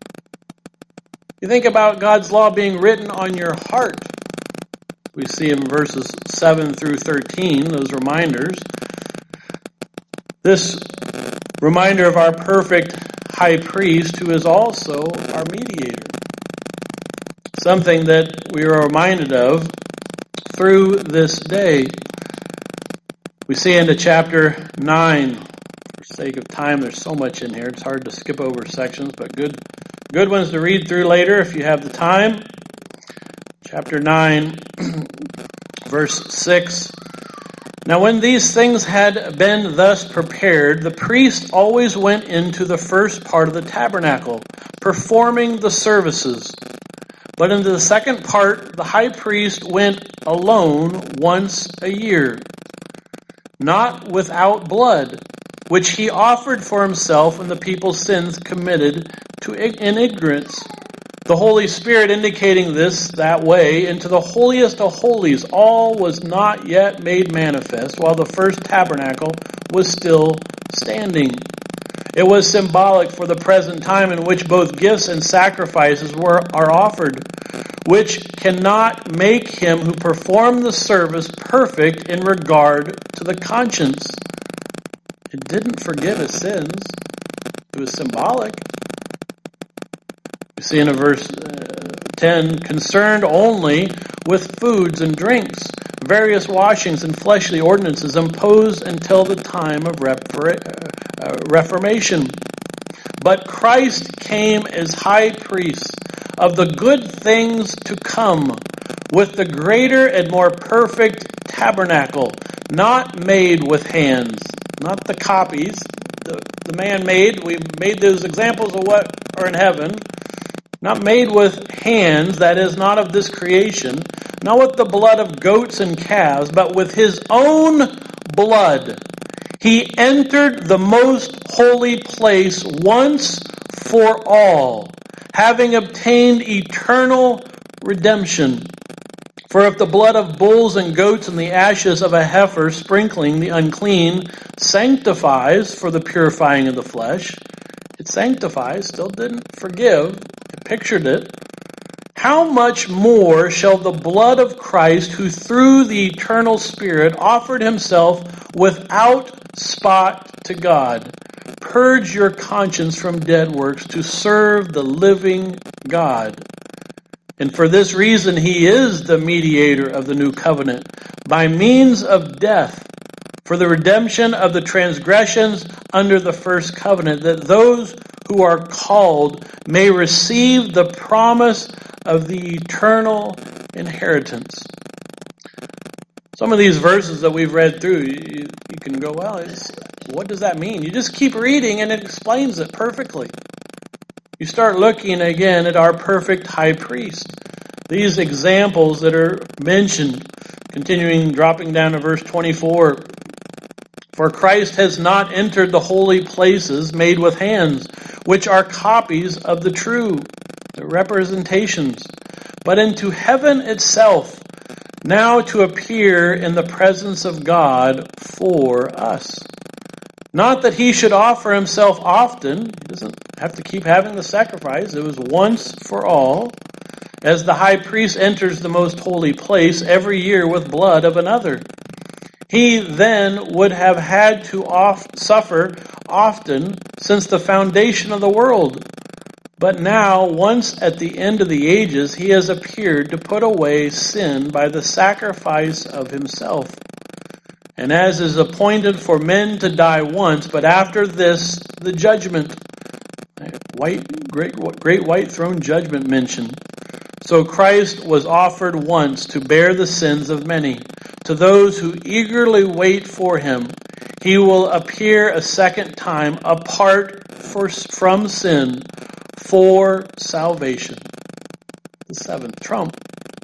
You think about God's law being written on your heart. We see in verses 7 through 13, those reminders. This reminder of our perfect high priest who is also our mediator. Something that we are reminded of through this day. We see into chapter 9. For sake of time, there's so much in here. It's hard to skip over sections, but good ones to read through later if you have the time. Chapter 9, verse 6. Now when these things had been thus prepared, the priest always went into the first part of the tabernacle, performing the services. But into the second part, the high priest went alone once a year, not without blood, which he offered for himself and the people's sins committed in ignorance. The Holy Spirit indicating this that way into the holiest of holies, all was not yet made manifest, while the first tabernacle was still standing. It was symbolic for the present time in which both gifts and sacrifices are offered, which cannot make him who performed the service perfect in regard to the conscience. It didn't forgive his sins. It was symbolic. We see in verse 10, concerned only with foods and drinks, various washings and fleshly ordinances imposed until the time of Reformation. But Christ came as high priest of the good things to come, with the greater and more perfect tabernacle, not made with hands, not the copies, the man made. We made those examples of what are in heaven. Not made with hands, that is, not of this creation, not with the blood of goats and calves, but with his own blood. He entered the most holy place once for all, having obtained eternal redemption. For if the blood of bulls and goats and the ashes of a heifer sprinkling the unclean sanctifies for the purifying of the flesh, it sanctifies, still didn't forgive, it pictured it. How much more shall the blood of Christ, who through the eternal Spirit offered himself without spot to God, purge your conscience from dead works to serve the living God. And for this reason, he is the mediator of the new covenant, by means of death, for the redemption of the transgressions under the first covenant, that those who are called may receive the promise of the eternal inheritance. Some of these verses that we've read through, you can go, well, what does that mean? You just keep reading and it explains it perfectly. You start looking again at our perfect high priest. These examples that are mentioned, continuing, dropping down to verse 24. For Christ has not entered the holy places made with hands, which are copies of the true, the representations, but into heaven itself, now to appear in the presence of God for us. Not that he should offer himself often. He doesn't have to keep having the sacrifice. It was once for all, as the high priest enters the most holy place every year with blood of another. He then would have had to suffer often since the foundation of the world. But now, once at the end of the ages, he has appeared to put away sin by the sacrifice of himself. And as is appointed for men to die once, but after this, the judgment. Great white throne judgment mentioned. So Christ was offered once to bear the sins of many. To those who eagerly wait for him, he will appear a second time apart from sin for salvation. The seventh trump.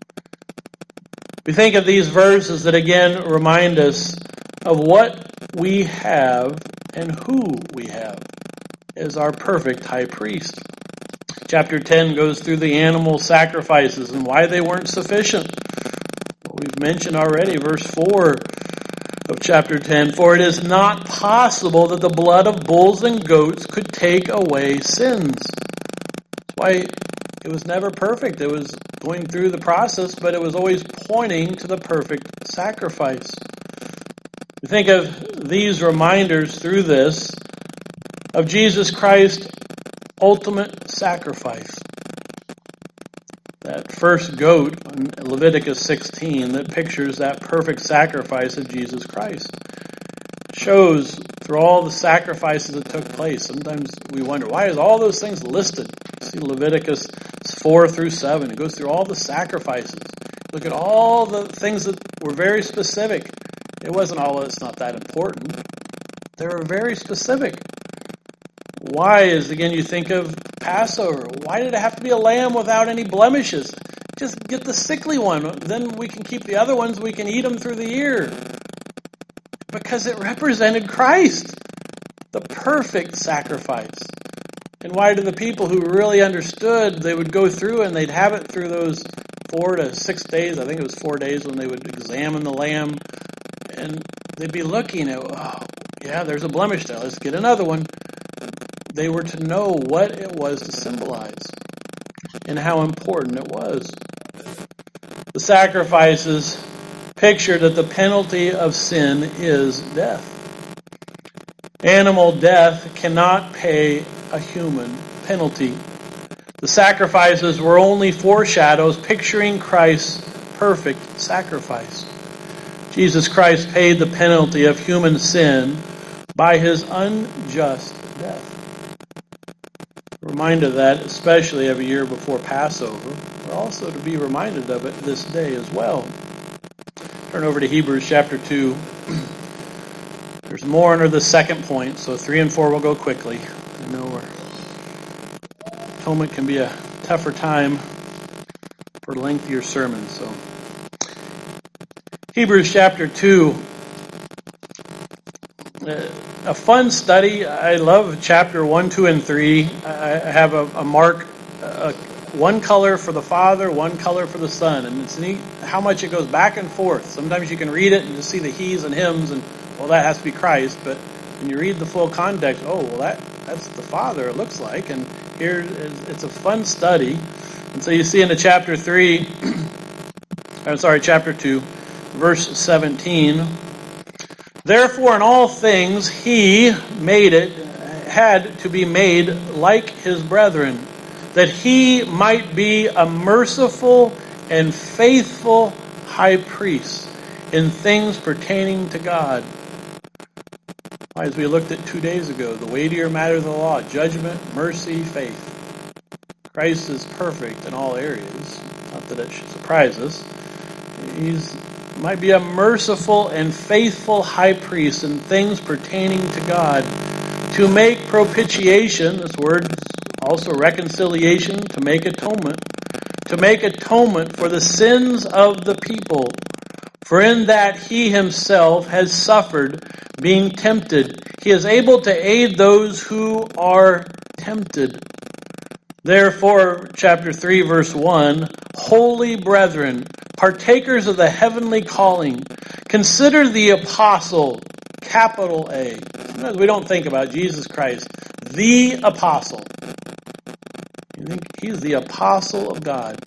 We think of these verses that again remind us of what we have and who we have as our perfect high priest. Chapter 10 goes through the animal sacrifices and why they weren't sufficient. We've mentioned already, verse 4 of chapter 10, for it is not possible that the blood of bulls and goats could take away sins. That's why it was never perfect. It was going through the process, but it was always pointing to the perfect sacrifice. We think of these reminders through this of Jesus Christ's ultimate sacrifice. That first goat in Leviticus 16 that pictures that perfect sacrifice of Jesus Christ. Shows through all the sacrifices that took place. Sometimes we wonder, why is all those things listed? See Leviticus 4 through 7. It goes through all the sacrifices. Look at all the things that were very specific. It wasn't all, it's not that important. They were very specific. Why is, again, you think of Passover. Why did it have to be a lamb without any blemishes? Just get the sickly one. Then we can keep the other ones. We can eat them through the year. Because it represented Christ, the perfect sacrifice. And why do the people who really understood, they would go through and they'd have it through those 4 to 6 days. I think it was 4 days when they would examine the lamb. And they'd be looking at, oh, yeah, there's a blemish there. Let's get another one. They were to know what it was to symbolize and how important it was. The sacrifices picture that the penalty of sin is death. Animal death cannot pay a human penalty. The sacrifices were only foreshadows picturing Christ's perfect sacrifice. Jesus Christ paid the penalty of human sin by his unjust death. Reminder of that, especially every year before Passover, but also to be reminded of it this day as well. Turn over to Hebrews chapter 2. There's more under the second point, so 3 and 4 will go quickly. I know atonement can be a tougher time for lengthier sermons. So, Hebrews chapter 2. A fun study. I love chapter 1, 2, and 3. I have a mark, one color for the Father, one color for the Son. And it's neat how much it goes back and forth. Sometimes you can read it and just see the he's and hims, and, well, that has to be Christ. But when you read the full context, oh, well, that's the Father, it looks like. And here, it's a fun study. And so you see in the chapter 2, verse 17, therefore in all things he had to be made like his brethren, that he might be a merciful and faithful high priest in things pertaining to God. As we looked at 2 days ago, the weightier matters of the law, judgment, mercy, faith. Christ is perfect in all areas. Not that it should surprise us. He might be a merciful and faithful high priest in things pertaining to God, to make propitiation, this word is also reconciliation, to make atonement for the sins of the people. For in that he himself has suffered, being tempted, he is able to aid those who are tempted. Therefore, chapter 3, verse 1, holy brethren, partakers of the heavenly calling, consider the apostle, capital A. Sometimes we don't think about Jesus Christ, the apostle. You think he's the apostle of God.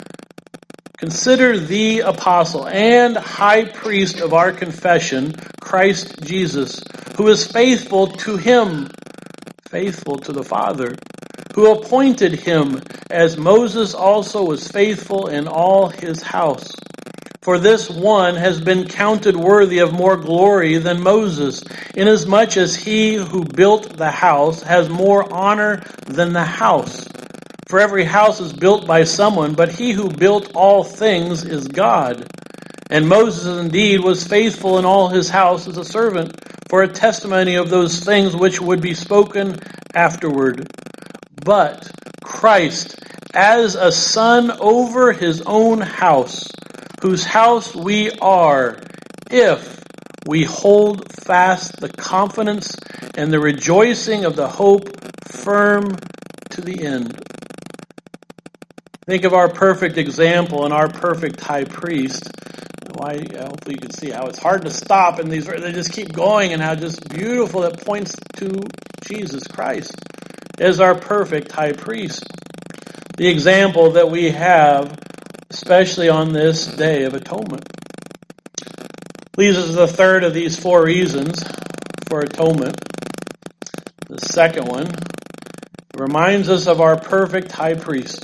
Consider the apostle and high priest of our confession, Christ Jesus, who is faithful to him, faithful to the Father, who appointed him, as Moses also was faithful in all his house. For this one has been counted worthy of more glory than Moses, inasmuch as he who built the house has more honor than the house. For every house is built by someone, but he who built all things is God. And Moses indeed was faithful in all his house as a servant, for a testimony of those things which would be spoken afterward. But Christ, as a son over his own house, whose house we are, if we hold fast the confidence and the rejoicing of the hope firm to the end. Think of our perfect example and our perfect high priest. Hopefully you can see how it's hard to stop in these, they just keep going, and how just beautiful it points to Jesus Christ as our perfect high priest. The example that we have, especially on this day of atonement, leads us to the third of these four reasons for atonement. The second one reminds us of our perfect high priest.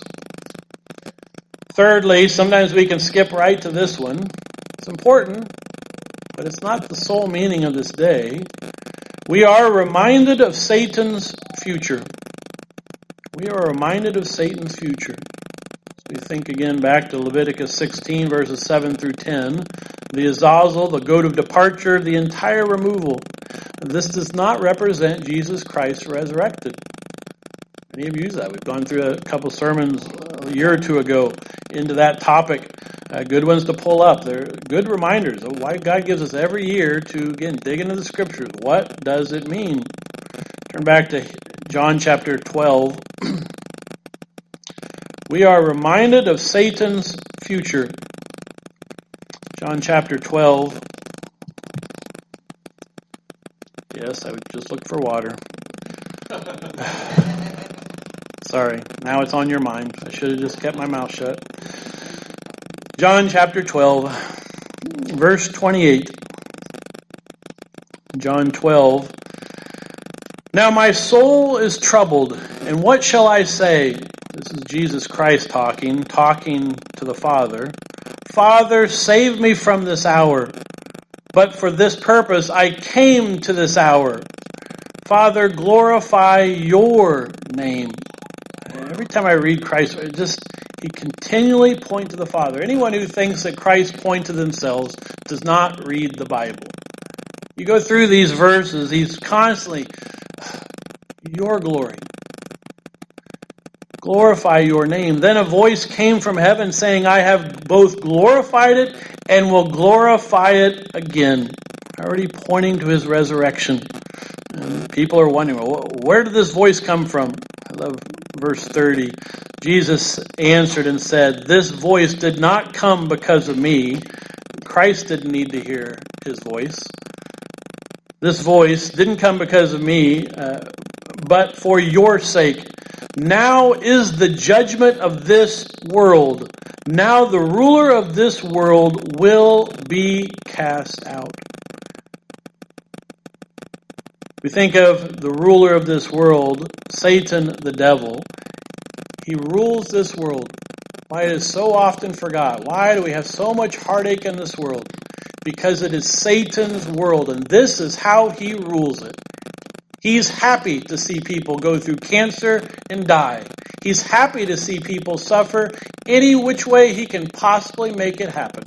Thirdly, sometimes we can skip right to this one. It's important, but it's not the sole meaning of this day. We are reminded of Satan's future. We are reminded of Satan's future. As we think again back to Leviticus 16, verses 7 through 10, the azazel, the goat of departure, the entire removal. This does not represent Jesus Christ resurrected. Many of you use that. We've gone through a couple sermons a year or two ago into that topic. Good ones to pull up. They're good reminders of why God gives us every year to, again, dig into the Scriptures. What does it mean? Turn back to John chapter 12. We are reminded of Satan's future. John chapter 12. Yes, I would just look for water. Sorry, now it's on your mind. I should have just kept my mouth shut. John chapter 12, verse 28. John 12. Now my soul is troubled, and what shall I say? This is Jesus Christ talking to the Father. Father, save me from this hour. But for this purpose I came to this hour. Father, glorify your name. Every time I read Christ, he continually points to the Father. Anyone who thinks that Christ points to themselves does not read the Bible. You go through these verses, he's constantly, your glory. Glorify your name. Then a voice came from heaven saying, I have both glorified it and will glorify it again. Already pointing to his resurrection. And people are wondering, well, where did this voice come from? I love verse 30. Jesus answered and said, this voice did not come because of me. Christ didn't need to hear his voice. This voice didn't come because of me, but for your sake. Now is the judgment of this world. Now the ruler of this world will be cast out. We think of the ruler of this world, Satan the devil. He rules this world. Why it is so often forgot. Why do we have so much heartache in this world? Because it is Satan's world, and this is how he rules it. He's happy to see people go through cancer and die. He's happy to see people suffer any which way he can possibly make it happen.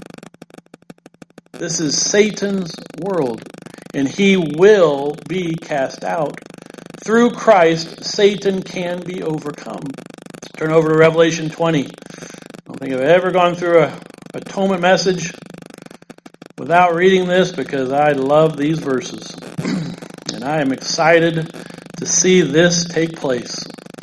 This is Satan's world, and he will be cast out. Through Christ, Satan can be overcome. Turn over to Revelation 20. I don't think I've ever gone through an atonement message without reading this because I love these verses. And I am excited to see this take place.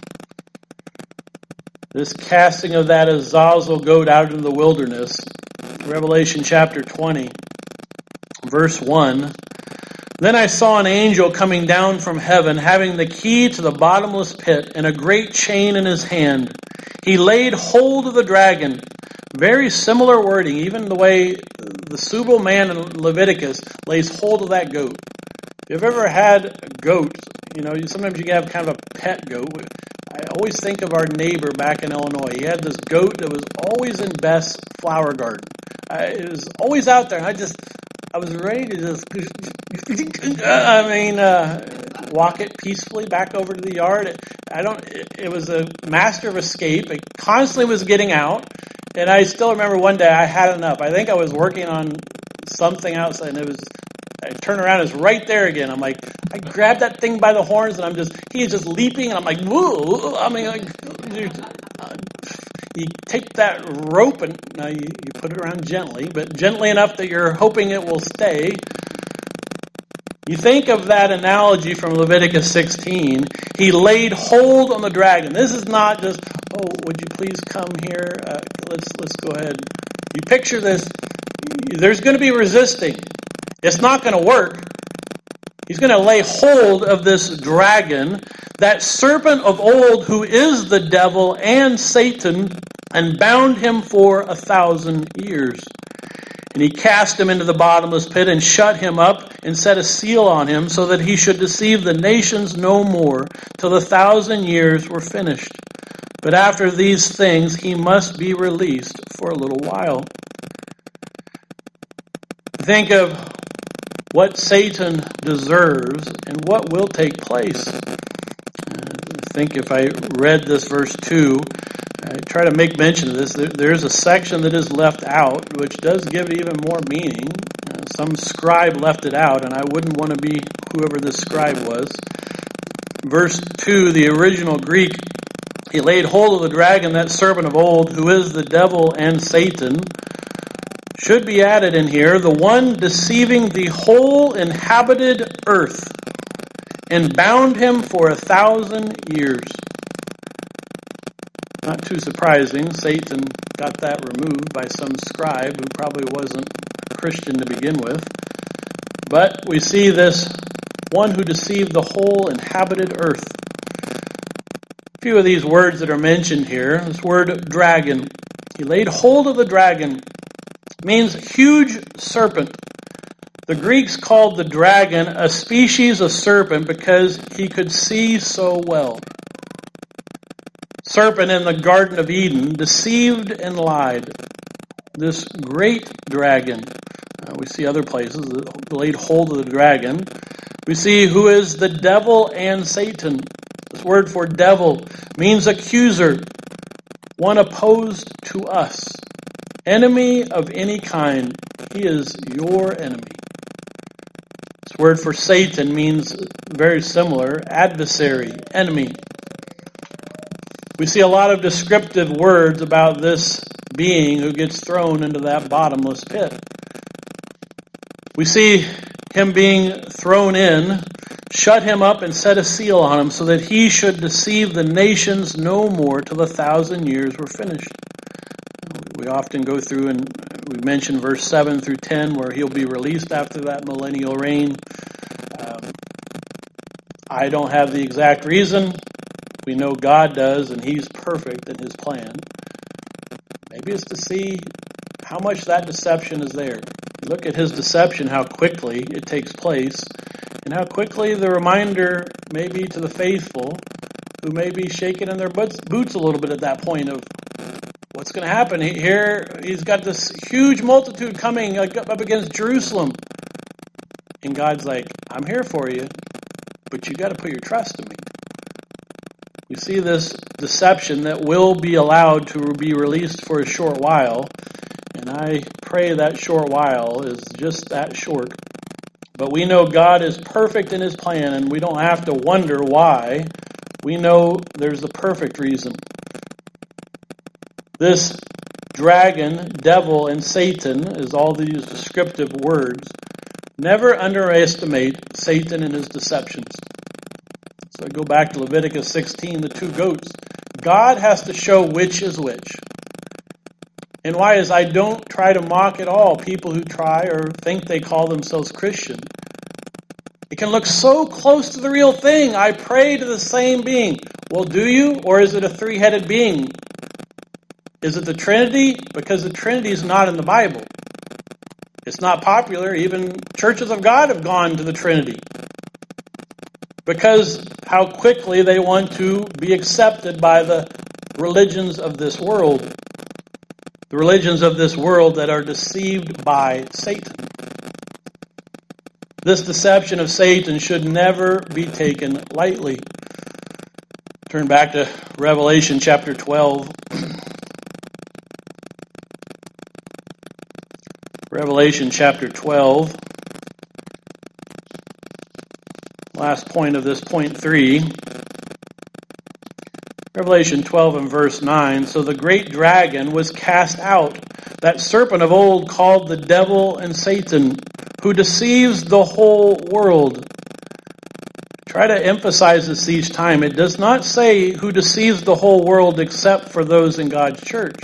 This casting of that Azazel goat out into the wilderness. Revelation chapter 20, verse 1. Then I saw an angel coming down from heaven, having the key to the bottomless pit and a great chain in his hand. He laid hold of the dragon. Very similar wording, even the way the Subal man in Leviticus lays hold of that goat. If you've ever had a goat, sometimes you can have kind of a pet goat. I always think of our neighbor back in Illinois. He had this goat that was always in Beth's flower garden. It was always out there. I was ready to just, walk it peacefully back over to the yard. It was a master of escape. It constantly was getting out. And I still remember one day I had enough. I think I was working on something outside, and I turned around, it's right there again. I'm like, I grabbed that thing by the horns, and he is just leaping, and I'm like, whoa. You take that rope, and now you put it around gently, but gently enough that you're hoping it will stay. You think of that analogy from Leviticus 16. He laid hold on the dragon. This is not just, would you please come here? Let's go ahead. You picture this. There's going to be resisting. It's not going to work. He's going to lay hold of this dragon, that serpent of old who is the devil and Satan, and bound him for 1,000 years. And he cast him into the bottomless pit and shut him up and set a seal on him so that he should deceive the nations no more till the 1,000 years were finished. But after these things he must be released for a little while. Think of what Satan deserves and what will take place. I think if I read this verse 2, I try to make mention of this. There's a section that is left out, which does give it even more meaning. Some scribe left it out, and I wouldn't want to be whoever this scribe was. Verse 2, the original Greek, he laid hold of the dragon, that serpent of old, who is the devil and Satan, should be added in here, the one deceiving the whole inhabited earth, and bound him for 1,000 years. Not too surprising, Satan got that removed by some scribe who probably wasn't a Christian to begin with. But we see this one who deceived the whole inhabited earth. A few of these words that are mentioned here, this word dragon. He laid hold of the dragon. Means huge serpent. The Greeks called the dragon a species of serpent because he could see so well. Serpent in the Garden of Eden deceived and lied. This great dragon. We see other places that laid hold of the dragon. We see who is the devil and Satan. This word for devil means accuser, one opposed to us. Enemy of any kind. He is your enemy. This word for Satan means very similar. Adversary, enemy. We see a lot of descriptive words about this being who gets thrown into that bottomless pit. We see him being thrown in, shut him up and set a seal on him so that he should deceive the nations no more till the 1,000 years were finished. We often go through and we mention verse 7 through 10 where he'll be released after that millennial reign. I don't have the exact reason. We know God does, and he's perfect in his plan. Maybe it's to see how much that deception is there. Look at his deception, how quickly it takes place, and how quickly the reminder may be to the faithful who may be shaking in their boots a little bit at that point of what's going to happen. Here, he's got this huge multitude coming up against Jerusalem. And God's like, I'm here for you, but you got to put your trust in me. We see this deception that will be allowed to be released for a short while. And I pray that short while is just that short. But we know God is perfect in his plan, and we don't have to wonder why. We know there's a perfect reason. This dragon, devil, and Satan is all these descriptive words. Never underestimate Satan and his deceptions. So I go back to Leviticus 16, the two goats. God has to show which is which. And why is I don't try to mock at all people who try or think they call themselves Christian. It can look so close to the real thing. I pray to the same being. Well, do you? Or is it a three-headed being? Is it the Trinity? Because the Trinity is not in the Bible. It's not popular. Even churches of God have gone to the Trinity. Because how quickly they want to be accepted by the religions of this world. The religions of this world that are deceived by Satan. This deception of Satan should never be taken lightly. Turn back to Revelation chapter 12. Revelation chapter 12. Last point of this, point 3. Revelation 12 and verse 9. So the great dragon was cast out, that serpent of old called the devil and Satan, who deceives the whole world. Try to emphasize this each time. It does not say who deceives the whole world except for those in God's church.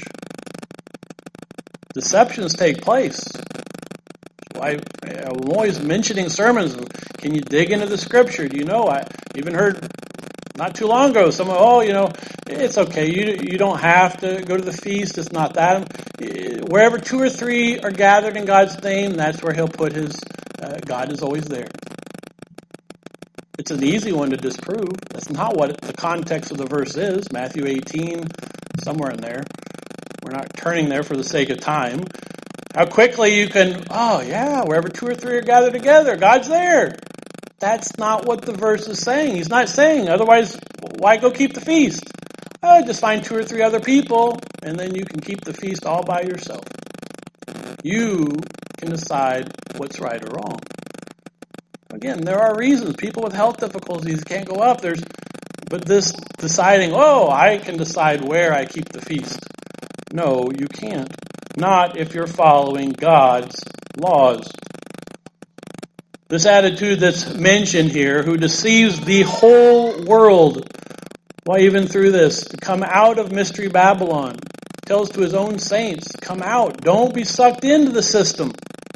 Deceptions take place. I'm always mentioning sermons. Can you dig into the scripture? Do you know? I even heard not too long ago, someone, it's okay. You don't have to go to the feast. It's not that. Wherever 2 or 3 are gathered in God's name, that's where he'll put his, God is always there. It's an easy one to disprove. That's not what the context of the verse is. Matthew 18, somewhere in there. We're not turning there for the sake of time. How quickly you can, wherever 2 or 3 are gathered together, God's there. That's not what the verse is saying. He's not saying, otherwise, why go keep the feast? Just find 2 or 3 other people, and then you can keep the feast all by yourself. You can decide what's right or wrong. Again, there are reasons. People with health difficulties can't go up. But this deciding, I can decide where I keep the feast. No, you can't. Not if you're following God's laws. This attitude that's mentioned here, who deceives the whole world, why even through this, to come out of Mystery Babylon, tells to his own saints, come out, don't be sucked into the system.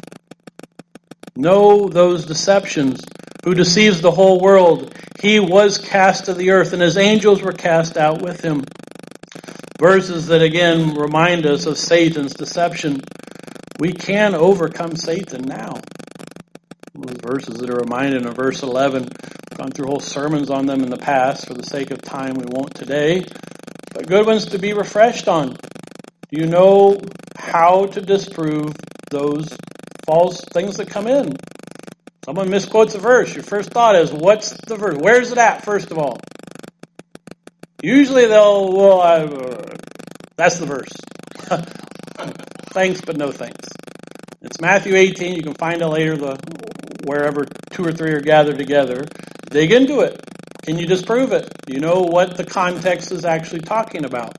Know those deceptions, who deceives the whole world. He was cast to the earth, and his angels were cast out with him. Verses that again remind us of Satan's deception. We can overcome Satan now. Those verses that are reminded in verse 11. I've gone through whole sermons on them in the past. For the sake of time, we won't today. But good ones to be refreshed on. Do you know how to disprove those false things that come in? Someone misquotes a verse. Your first thought is, what's the verse? Where's it at, first of all? Usually that's the verse. Thanks, but no thanks. It's Matthew 18. You can find it later, wherever 2 or 3 are gathered together. Dig into it. Can you disprove it? Do you know what the context is actually talking about?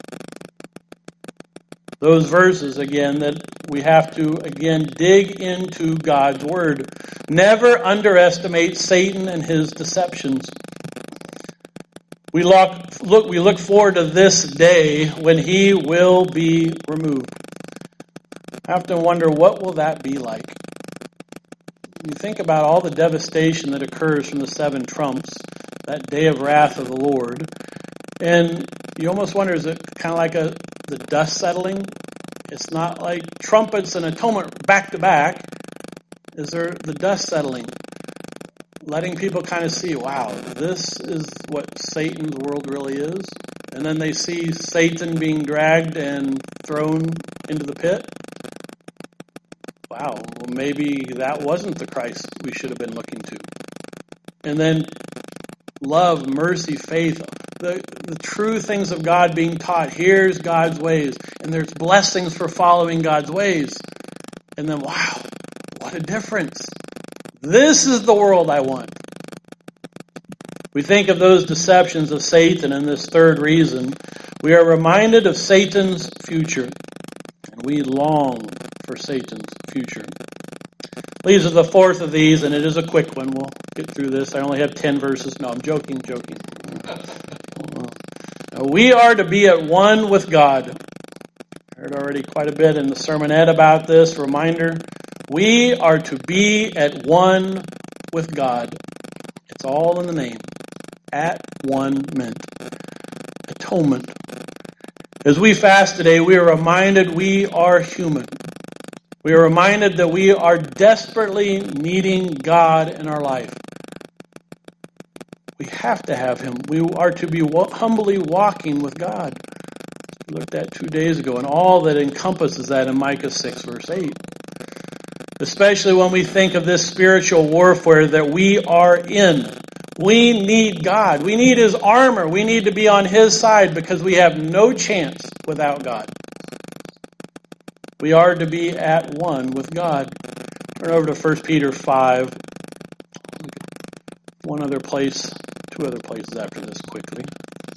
Those verses, again, that we have to, again, dig into God's Word. Never underestimate Satan and his deceptions. We look forward to this day when he will be removed. I have to wonder, what will that be like? You think about all the devastation that occurs from the 7 trumps, that day of wrath of the Lord, and you almost wonder, is it kind of like the dust settling? It's not like trumpets and atonement back to back. Is there the dust settling? Letting people kind of see, wow, this is what Satan's world really is. And then they see Satan being dragged and thrown into the pit. Wow, well, maybe that wasn't the Christ we should have been looking to. And then love, mercy, faith, the true things of God being taught. Here's God's ways. And there's blessings for following God's ways. And then, wow, what a difference. This is the world I want. We think of those deceptions of Satan in this third reason. We are reminded of Satan's future. And we long for Satan's future. Leaves us the fourth of these, and it is a quick one. We'll get through this. I only have 10 verses. No, I'm joking. We are to be at one with God. I heard already quite a bit in the sermonette about this. Reminder, we are to be at one with God. It's all in the name. At one meant atonement. As we fast today, we are reminded we are human. We are reminded that we are desperately needing God in our life. We have to have Him. We are to be humbly walking with God. We looked at 2 days ago, and all that encompasses that in Micah 6, verse 8. Especially when we think of this spiritual warfare that we are in. We need God. We need His armor. We need to be on His side because we have no chance without God. We are to be at one with God. Turn over to 1 Peter 5. One other place, two other places after this quickly.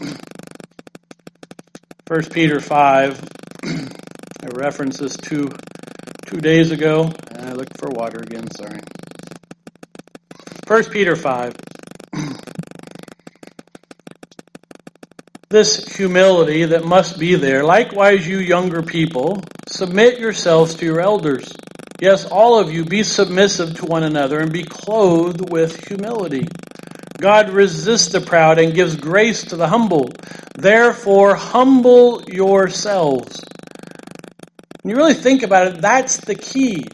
1 Peter 5. I referenced this two days ago. I looked for water again, sorry. 1 Peter 5. This humility that must be there. Likewise, you younger people, submit yourselves to your elders. Yes, all of you, be submissive to one another and be clothed with humility. God resists the proud and gives grace to the humble. Therefore, humble yourselves. When you really think about it, that's the key.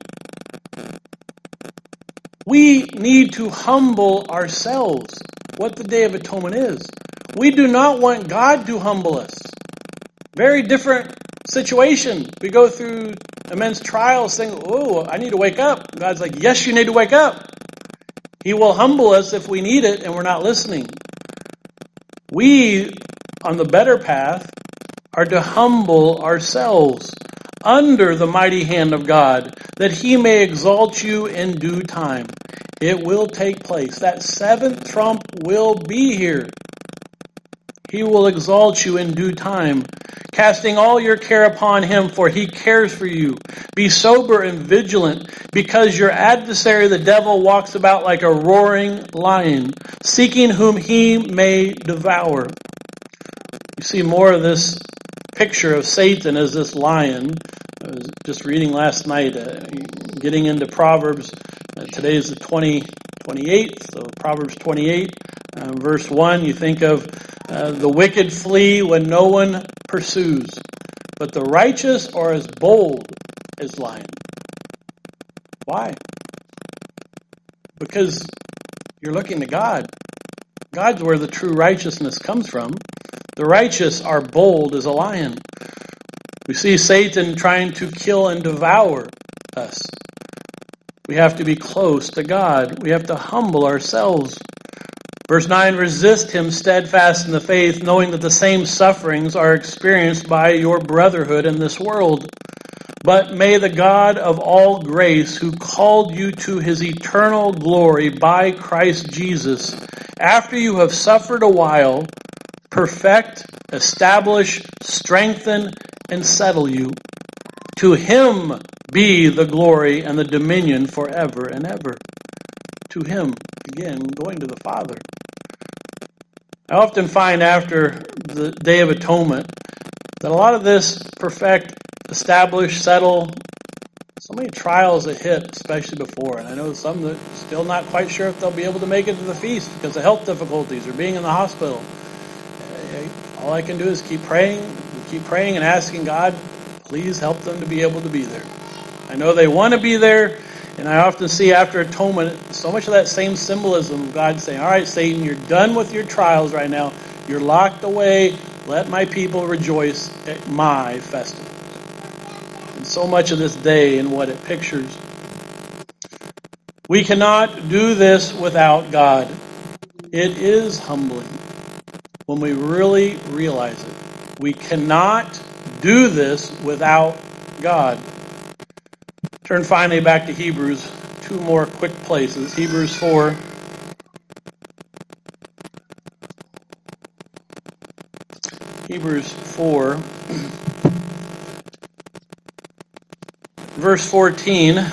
We need to humble ourselves. What the Day of Atonement is. We do not want God to humble us. Very different situation. We go through immense trials saying, oh, I need to wake up. God's like, yes, you need to wake up. He will humble us if we need it and we're not listening. We, on the better path, are to humble ourselves under the mighty hand of God, that He may exalt you in due time. It will take place. That seventh trump will be here. He will exalt you in due time, casting all your care upon Him, for He cares for you. Be sober and vigilant, because your adversary, the devil, walks about like a roaring lion, seeking whom he may devour. You see more of this picture of Satan as this lion. I was just reading last night, getting into Proverbs. Today is the 28th, so Proverbs 28, verse 1. You think of the wicked flee when no one pursues, but the righteous are as bold as lion. Why? Because you're looking to God. God's where the true righteousness comes from. The righteous are bold as a lion. We see Satan trying to kill and devour us. We have to be close to God. We have to humble ourselves. Verse 9, resist him steadfast in the faith, knowing that the same sufferings are experienced by your brotherhood in this world. But may the God of all grace, who called you to His eternal glory by Christ Jesus, after you have suffered a while, perfect, establish, strengthen, and settle you. To Him be the glory and the dominion forever and ever. To Him, again, going to the Father. I often find after the Day of Atonement that a lot of this perfect, establish, settle, so many trials that hit, especially before. And I know some that are still not quite sure if they'll be able to make it to the feast because of health difficulties or being in the hospital. All I can do is keep praying and asking God, please help them to be able to be there. I know they want to be there, and And I often see after atonement, so much of that same symbolism of God saying, all right, Satan, you're done with your trials right now. You're locked away. Let my people rejoice at my festival. And so much of this day and what it pictures. We cannot do this without God. It is humbling when we really realize it. We cannot do this without God. Turn finally back to Hebrews. Two more quick places. Hebrews 4. Hebrews 4. Verse 14.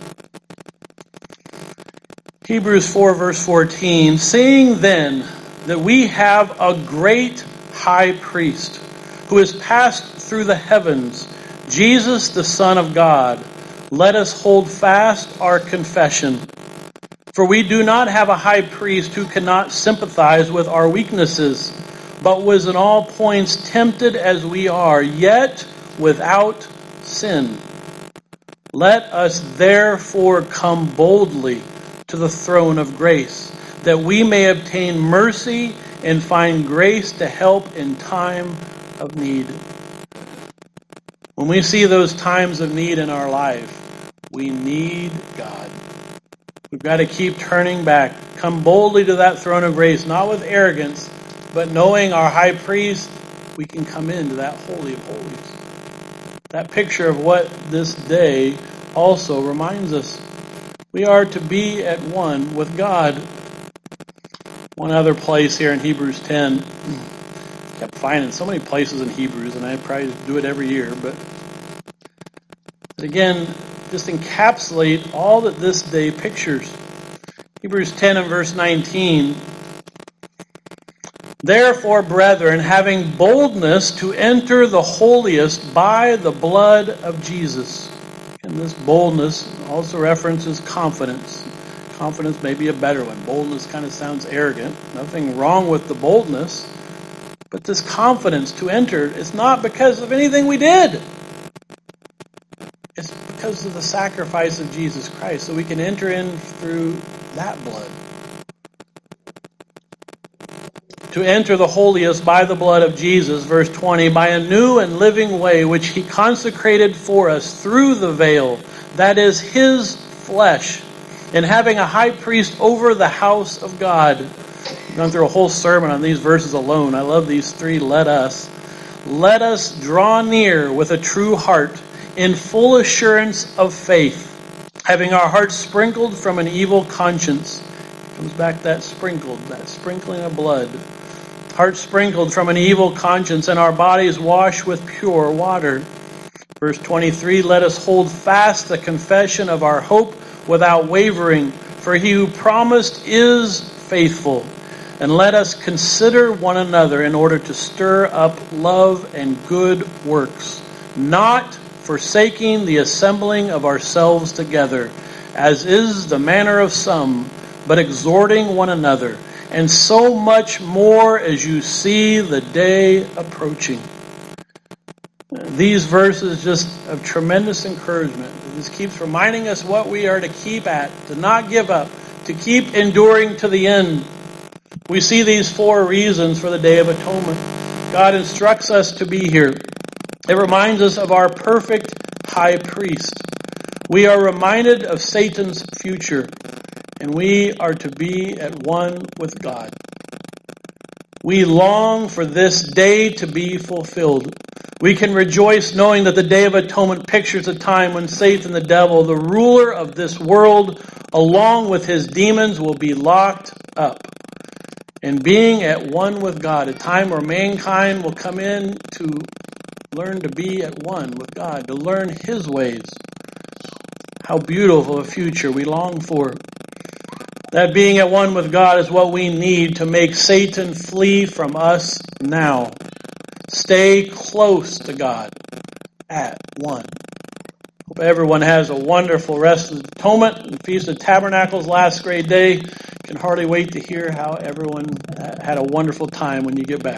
Hebrews 4 verse 14. Seeing then that we have a great high priest who has passed through the heavens, Jesus the Son of God, let us hold fast our confession. For we do not have a high priest who cannot sympathize with our weaknesses, but was in all points tempted as we are, yet without sin. Let us therefore come boldly to the throne of grace, that we may obtain mercy and find grace to help in time of need. When we see those times of need in our life, we need God. We've got to keep turning back. Come boldly to that throne of grace, not with arrogance, but knowing our high priest, we can come into that Holy of Holies. That picture of what this day also reminds us. We are to be at one with God. One other place here in Hebrews 10. I kept finding so many places in Hebrews, and I probably do it every year, but again, just encapsulate all that this day pictures. Hebrews 10 and verse 19. Therefore, brethren, having boldness to enter the holiest by the blood of Jesus. And this boldness also references confidence. Confidence may be a better one. Boldness kind of sounds arrogant. Nothing wrong with the boldness. But this confidence to enter is not because of anything we did. It's because of the sacrifice of Jesus Christ. So we can enter in through that blood. To enter the holiest by the blood of Jesus, verse 20, by a new and living way which he consecrated for us through the veil, that is his flesh, and having a high priest over the house of God. I've gone through a whole sermon on these verses alone. I love these three. Let us draw near with a true heart, in full assurance of faith, having our hearts sprinkled from an evil conscience. Comes back to that sprinkling of blood. Hearts sprinkled from an evil conscience, and our bodies washed with pure water. Verse 23, let us hold fast the confession of our hope without wavering, for he who promised is faithful. And let us consider one another in order to stir up love and good works, not forsaking the assembling of ourselves together, as is the manner of some, but exhorting one another, and so much more as you see the day approaching. These verses just of tremendous encouragement. This keeps reminding us what we are to keep at, to not give up, to keep enduring to the end. We see these 4 reasons for the Day of Atonement. God instructs us to be here. It reminds us of our perfect high priest. We are reminded of Satan's future, and we are to be at one with God. We long for this day to be fulfilled. We can rejoice knowing that the Day of Atonement pictures a time when Satan, the devil, the ruler of this world, along with his demons, will be locked up. And being at one with God, a time where mankind will come in to learn to be at one with God, to learn his ways. How beautiful a future we long for. That being at one with God is what we need to make Satan flee from us now. Stay close to God at one. Hope everyone has a wonderful rest of the Atonement and Feast of Tabernacles last great day. Can hardly wait to hear how everyone had a wonderful time when you get back.